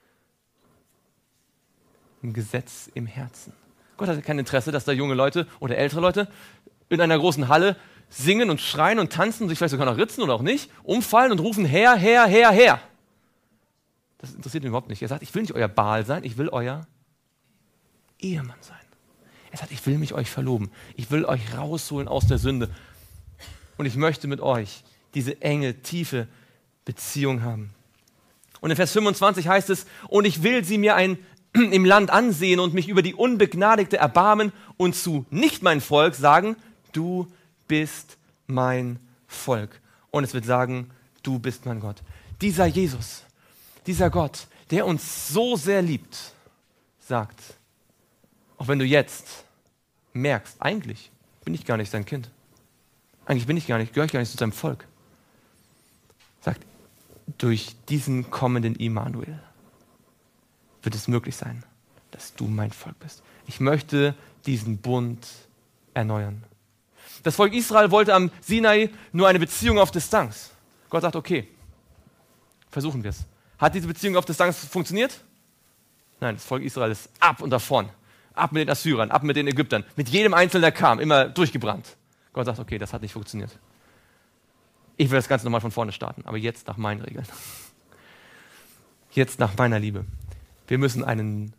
Im Gesetz im Herzen. Gott hat kein Interesse, dass da junge Leute oder ältere Leute in einer großen Halle singen und schreien und tanzen, sich vielleicht sogar noch ritzen oder auch nicht, umfallen und rufen Herr, Herr, Herr, Herr. Das interessiert ihn überhaupt nicht. Er sagt, ich will nicht euer Baal sein, ich will euer Ehemann sein. Er sagt, ich will mich euch verloben. Ich will euch rausholen aus der Sünde. Und ich möchte mit euch diese enge, tiefe Beziehung haben. Und in Vers 25 heißt es, und ich will sie mir im Land ansehen und mich über die Unbegnadigte erbarmen und zu nicht mein Volk sagen, du bist mein Volk. Und es wird sagen, du bist mein Gott. Dieser Jesus, dieser Gott, der uns so sehr liebt, sagt, auch wenn du jetzt merkst, eigentlich bin ich gar nicht sein Kind. Eigentlich gehöre ich gar nicht zu seinem Volk. Sagt, durch diesen kommenden Immanuel wird es möglich sein, dass du mein Volk bist. Ich möchte diesen Bund erneuern. Das Volk Israel wollte am Sinai nur eine Beziehung auf Distanz. Gott sagt, okay, versuchen wir es. Hat diese Beziehung auf Distanz funktioniert? Nein, das Volk Israel ist ab und davon. Ab mit den Assyrern, ab mit den Ägyptern. Mit jedem Einzelnen, der kam, immer durchgebrannt. Gott sagt, okay, das hat nicht funktioniert. Ich will das Ganze nochmal von vorne starten, aber jetzt nach meinen Regeln. Jetzt nach meiner Liebe. Wir müssen einen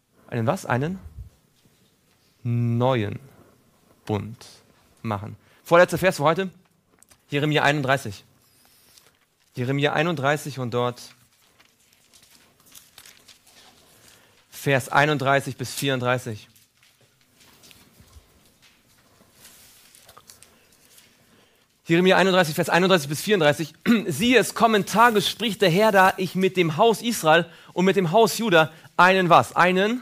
neuen Bund machen. Vorletzter Vers für heute, Jeremia 31. Jeremia 31 und dort Vers 31 bis 34. Jeremia 31, Vers 31 bis 34. Siehe, es kommen Tage, spricht der Herr, da ich mit dem Haus Israel und mit dem Haus Juda einen was? Einen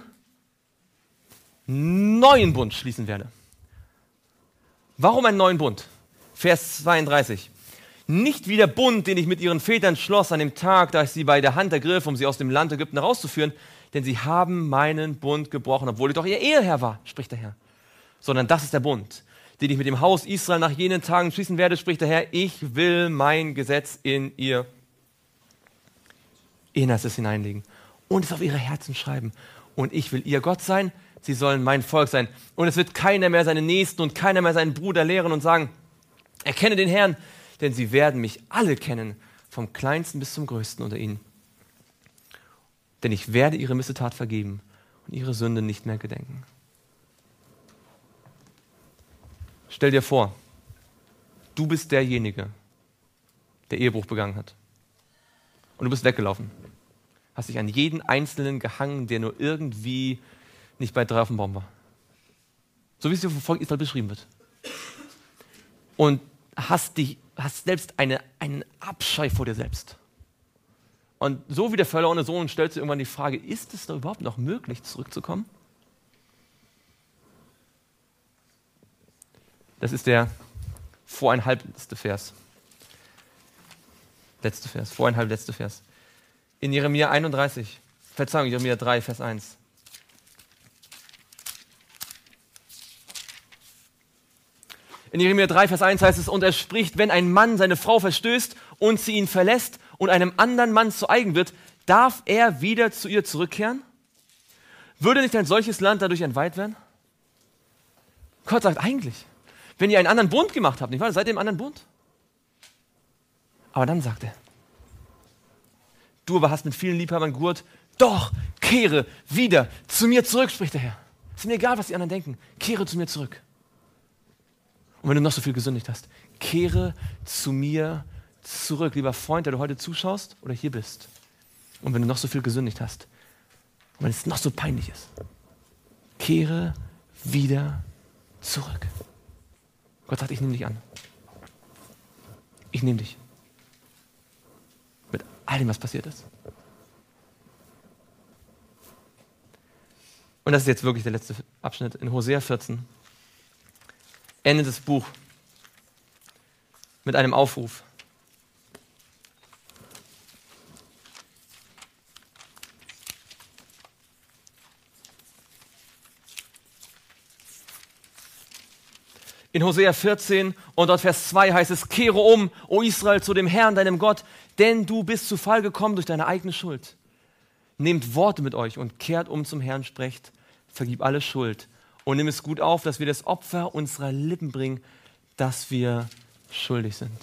neuen Bund schließen werde. Warum einen neuen Bund? Vers 32. Nicht wie der Bund, den ich mit ihren Vätern schloss an dem Tag, da ich sie bei der Hand ergriff, um sie aus dem Land Ägypten herauszuführen, denn sie haben meinen Bund gebrochen, obwohl ich doch ihr Eheherr war, spricht der Herr. Sondern das ist der Bund, den ich mit dem Haus Israel nach jenen Tagen schließen werde, spricht der Herr. Ich will mein Gesetz in ihr Innerstes hineinlegen und es auf ihre Herzen schreiben. Und ich will ihr Gott sein, sie sollen mein Volk sein. Und es wird keiner mehr seinen Nächsten und keiner mehr seinen Bruder lehren und sagen, erkenne den Herrn, denn sie werden mich alle kennen, vom Kleinsten bis zum Größten unter ihnen. Denn ich werde ihre Missetat vergeben und ihre Sünde nicht mehr gedenken. Stell dir vor, du bist derjenige, der Ehebruch begangen hat. Und du bist weggelaufen. Hast dich an jeden Einzelnen gehangen, der nur irgendwie nicht bei 3 auf dem Baum war. So wie es dir vom Volk Israel beschrieben wird. Und hast selbst einen Abscheu vor dir selbst. Und so wie der verlorene Sohn stellst du irgendwann die Frage, ist es da überhaupt noch möglich, zurückzukommen? Das ist der letzte Vers. Letzte Vers. In Jeremia 31, Jeremia 3, Vers 1. In Jeremia 3, Vers 1 heißt es, und er spricht, wenn ein Mann seine Frau verstößt und sie ihn verlässt und einem anderen Mann zu eigen wird, darf er wieder zu ihr zurückkehren? Würde nicht ein solches Land dadurch entweiht werden? Gott sagt eigentlich, wenn ihr einen anderen Bund gemacht habt, nicht wahr? Seid ihr im anderen Bund? Aber dann sagt er, du aber hast mit vielen Liebhabern gehurt, doch, kehre wieder zu mir zurück, spricht der Herr. Ist mir egal, was die anderen denken, kehre zu mir zurück. Und wenn du noch so viel gesündigt hast, kehre zu mir zurück, lieber Freund, der du heute zuschaust oder hier bist. Und wenn du noch so viel gesündigt hast, und wenn es noch so peinlich ist, kehre wieder zurück. Gott sagt, ich nehme dich an. Ich nehme dich. Mit all dem, was passiert ist. Und das ist jetzt wirklich der letzte Abschnitt in Hosea 14. Endet das Buch mit einem Aufruf. In Hosea 14 und dort Vers 2 heißt es, kehre um, o Israel, zu dem Herrn, deinem Gott, denn du bist zu Fall gekommen durch deine eigene Schuld. Nehmt Worte mit euch und kehrt um zum Herrn, sprecht, vergib alle Schuld und nimm es gut auf, dass wir das Opfer unserer Lippen bringen, dass wir schuldig sind.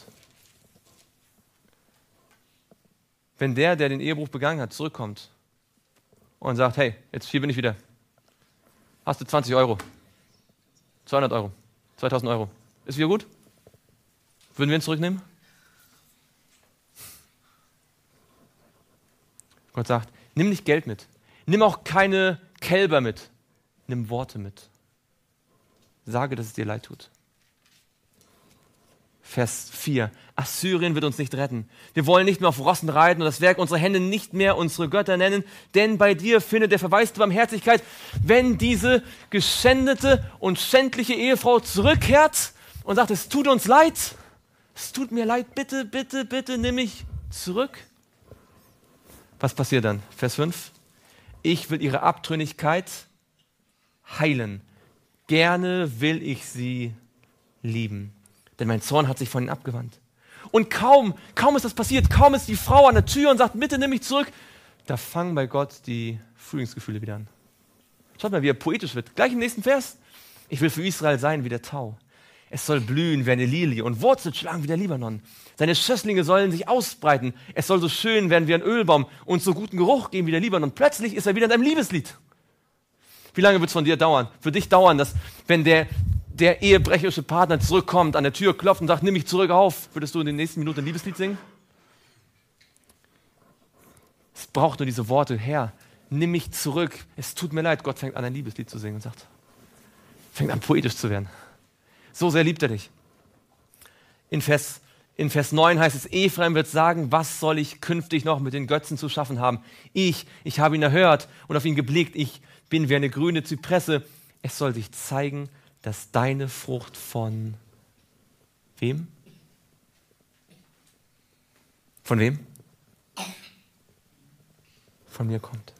Wenn der den Ehebruch begangen hat, zurückkommt und sagt, hey, jetzt hier bin ich wieder, hast du 20 Euro, 200 Euro, 2000 Euro. Ist wieder gut? Würden wir ihn zurücknehmen? Gott sagt, nimm nicht Geld mit. Nimm auch keine Kälber mit. Nimm Worte mit. Sage, dass es dir leid tut. Vers 4. Assyrien wird uns nicht retten. Wir wollen nicht mehr auf Rossen reiten und das Werk unserer Hände nicht mehr unsere Götter nennen, denn bei dir findet der Verweis der Barmherzigkeit, wenn diese geschändete und schändliche Ehefrau zurückkehrt und sagt, es tut uns leid, es tut mir leid, bitte, bitte, bitte nimm mich zurück. Was passiert dann? Vers 5. Ich will ihre Abtrünnigkeit heilen. Gerne will ich sie lieben. Denn mein Zorn hat sich von ihnen abgewandt. Und kaum ist das passiert, kaum ist die Frau an der Tür und sagt, bitte nimm mich zurück, da fangen bei Gott die Frühlingsgefühle wieder an. Schaut mal, wie er poetisch wird. Gleich im nächsten Vers. Ich will für Israel sein wie der Tau. Es soll blühen wie eine Lilie und Wurzeln schlagen wie der Libanon. Seine Schösslinge sollen sich ausbreiten. Es soll so schön werden wie ein Ölbaum und so guten Geruch geben wie der Libanon. Plötzlich ist er wieder in einem Liebeslied. Wie lange wird es von dir dauern? Für dich dauern, dass wenn der ehebrecherische Partner zurückkommt, an der Tür klopft und sagt, nimm mich zurück auf, würdest du in den nächsten Minuten ein Liebeslied singen? Es braucht nur diese Worte, Herr, nimm mich zurück, es tut mir leid. Gott fängt an, ein Liebeslied zu singen und fängt an, poetisch zu werden. So sehr liebt er dich. In Vers 9 heißt es, Ephraim wird sagen, was soll ich künftig noch mit den Götzen zu schaffen haben? Ich habe ihn erhört und auf ihn geblickt. Ich bin wie eine grüne Zypresse. Es soll sich zeigen, dass deine Frucht von wem? Von wem? Von mir kommt.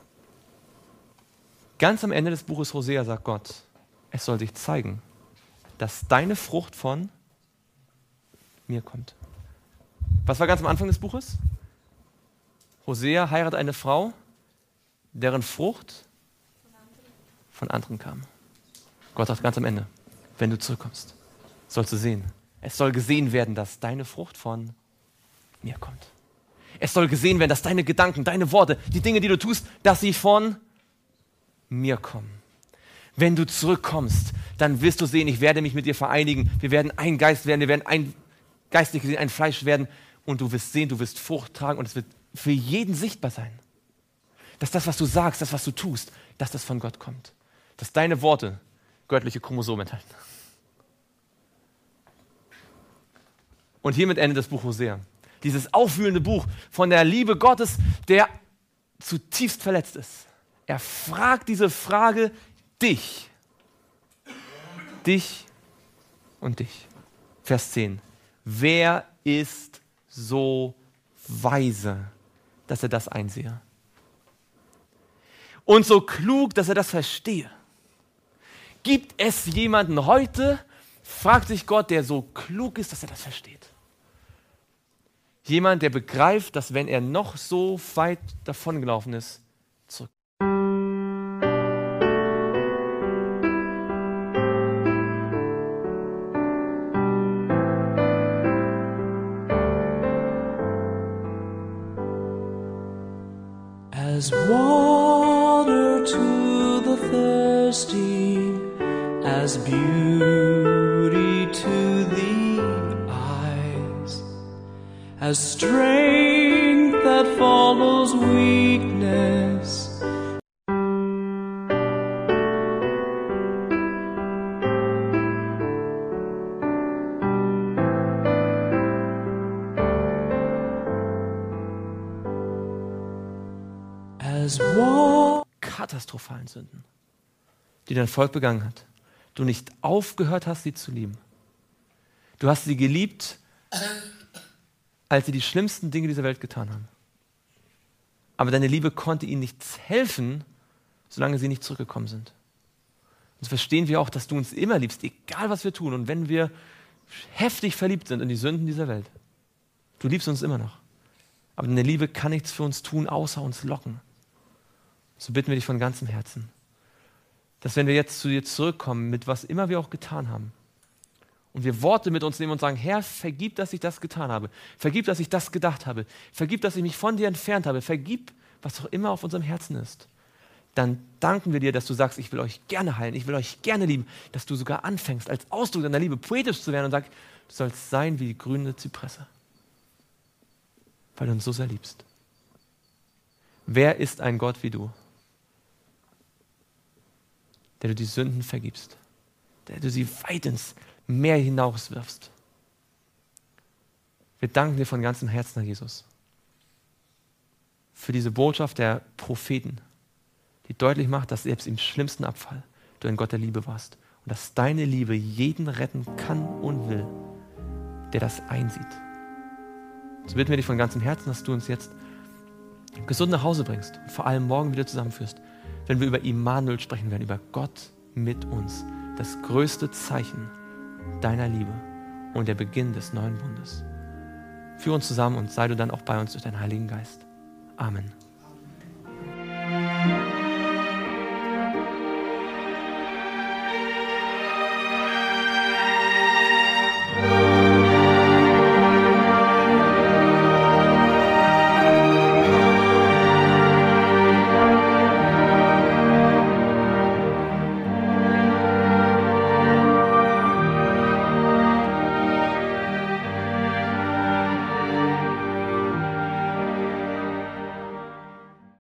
Ganz am Ende des Buches Hosea sagt Gott, es soll sich zeigen, dass deine Frucht von mir kommt. Was war ganz am Anfang des Buches? Hosea heiratet eine Frau, deren Frucht von anderen kam. Gott sagt ganz am Ende, wenn du zurückkommst, sollst du sehen. Es soll gesehen werden, dass deine Frucht von mir kommt. Es soll gesehen werden, dass deine Gedanken, deine Worte, die Dinge, die du tust, dass sie von mir kommen. Wenn du zurückkommst, dann wirst du sehen, ich werde mich mit dir vereinigen. Wir werden ein Geist werden, wir werden ein geistlich gesehen ein Fleisch werden und du wirst sehen, du wirst Frucht tragen und es wird für jeden sichtbar sein, dass das, was du sagst, das, was du tust, dass das von Gott kommt. Dass deine Worte göttliche Chromosomen enthalten. Und hiermit endet das Buch Hosea. Dieses aufwühlende Buch von der Liebe Gottes, der zutiefst verletzt ist. Er fragt diese Frage, dich und dich. Vers 10. Wer ist so weise, dass er das einsehe? Und so klug, dass er das verstehe? Gibt es jemanden heute, fragt sich Gott, der so klug ist, dass er das versteht? Jemand, der begreift, dass wenn er noch so weit davongelaufen ist, zurück. As water to the thirsty, as beauty to the eyes, as strength that follows weakness, katastrophalen Sünden, die dein Volk begangen hat, du nicht aufgehört hast, sie zu lieben. Du hast sie geliebt, als sie die schlimmsten Dinge dieser Welt getan haben. Aber deine Liebe konnte ihnen nichts helfen, solange sie nicht zurückgekommen sind. Und so verstehen wir auch, dass du uns immer liebst, egal was wir tun. Und wenn wir heftig verliebt sind in die Sünden dieser Welt, du liebst uns immer noch. Aber deine Liebe kann nichts für uns tun, außer uns locken. So bitten wir dich von ganzem Herzen, dass wenn wir jetzt zu dir zurückkommen, mit was immer wir auch getan haben, und wir Worte mit uns nehmen und sagen, Herr, vergib, dass ich das getan habe, vergib, dass ich das gedacht habe, vergib, dass ich mich von dir entfernt habe, vergib, was auch immer auf unserem Herzen ist, dann danken wir dir, dass du sagst, ich will euch gerne heilen, ich will euch gerne lieben, dass du sogar anfängst, als Ausdruck deiner Liebe poetisch zu werden und sagst, du sollst sein wie die grüne Zypresse, weil du uns so sehr liebst. Wer ist ein Gott wie du, der du die Sünden vergibst, der du sie weit ins Meer hinauswirfst? Wir danken dir von ganzem Herzen, Herr Jesus, für diese Botschaft der Propheten, die deutlich macht, dass selbst im schlimmsten Abfall du ein Gott der Liebe warst und dass deine Liebe jeden retten kann und will, der das einsieht. So bitten wir dich von ganzem Herzen, dass du uns jetzt gesund nach Hause bringst und vor allem morgen wieder zusammenführst, wenn wir über Immanuel sprechen werden, über Gott mit uns, das größte Zeichen deiner Liebe und der Beginn des neuen Bundes. Führ uns zusammen und sei du dann auch bei uns durch deinen Heiligen Geist. Amen.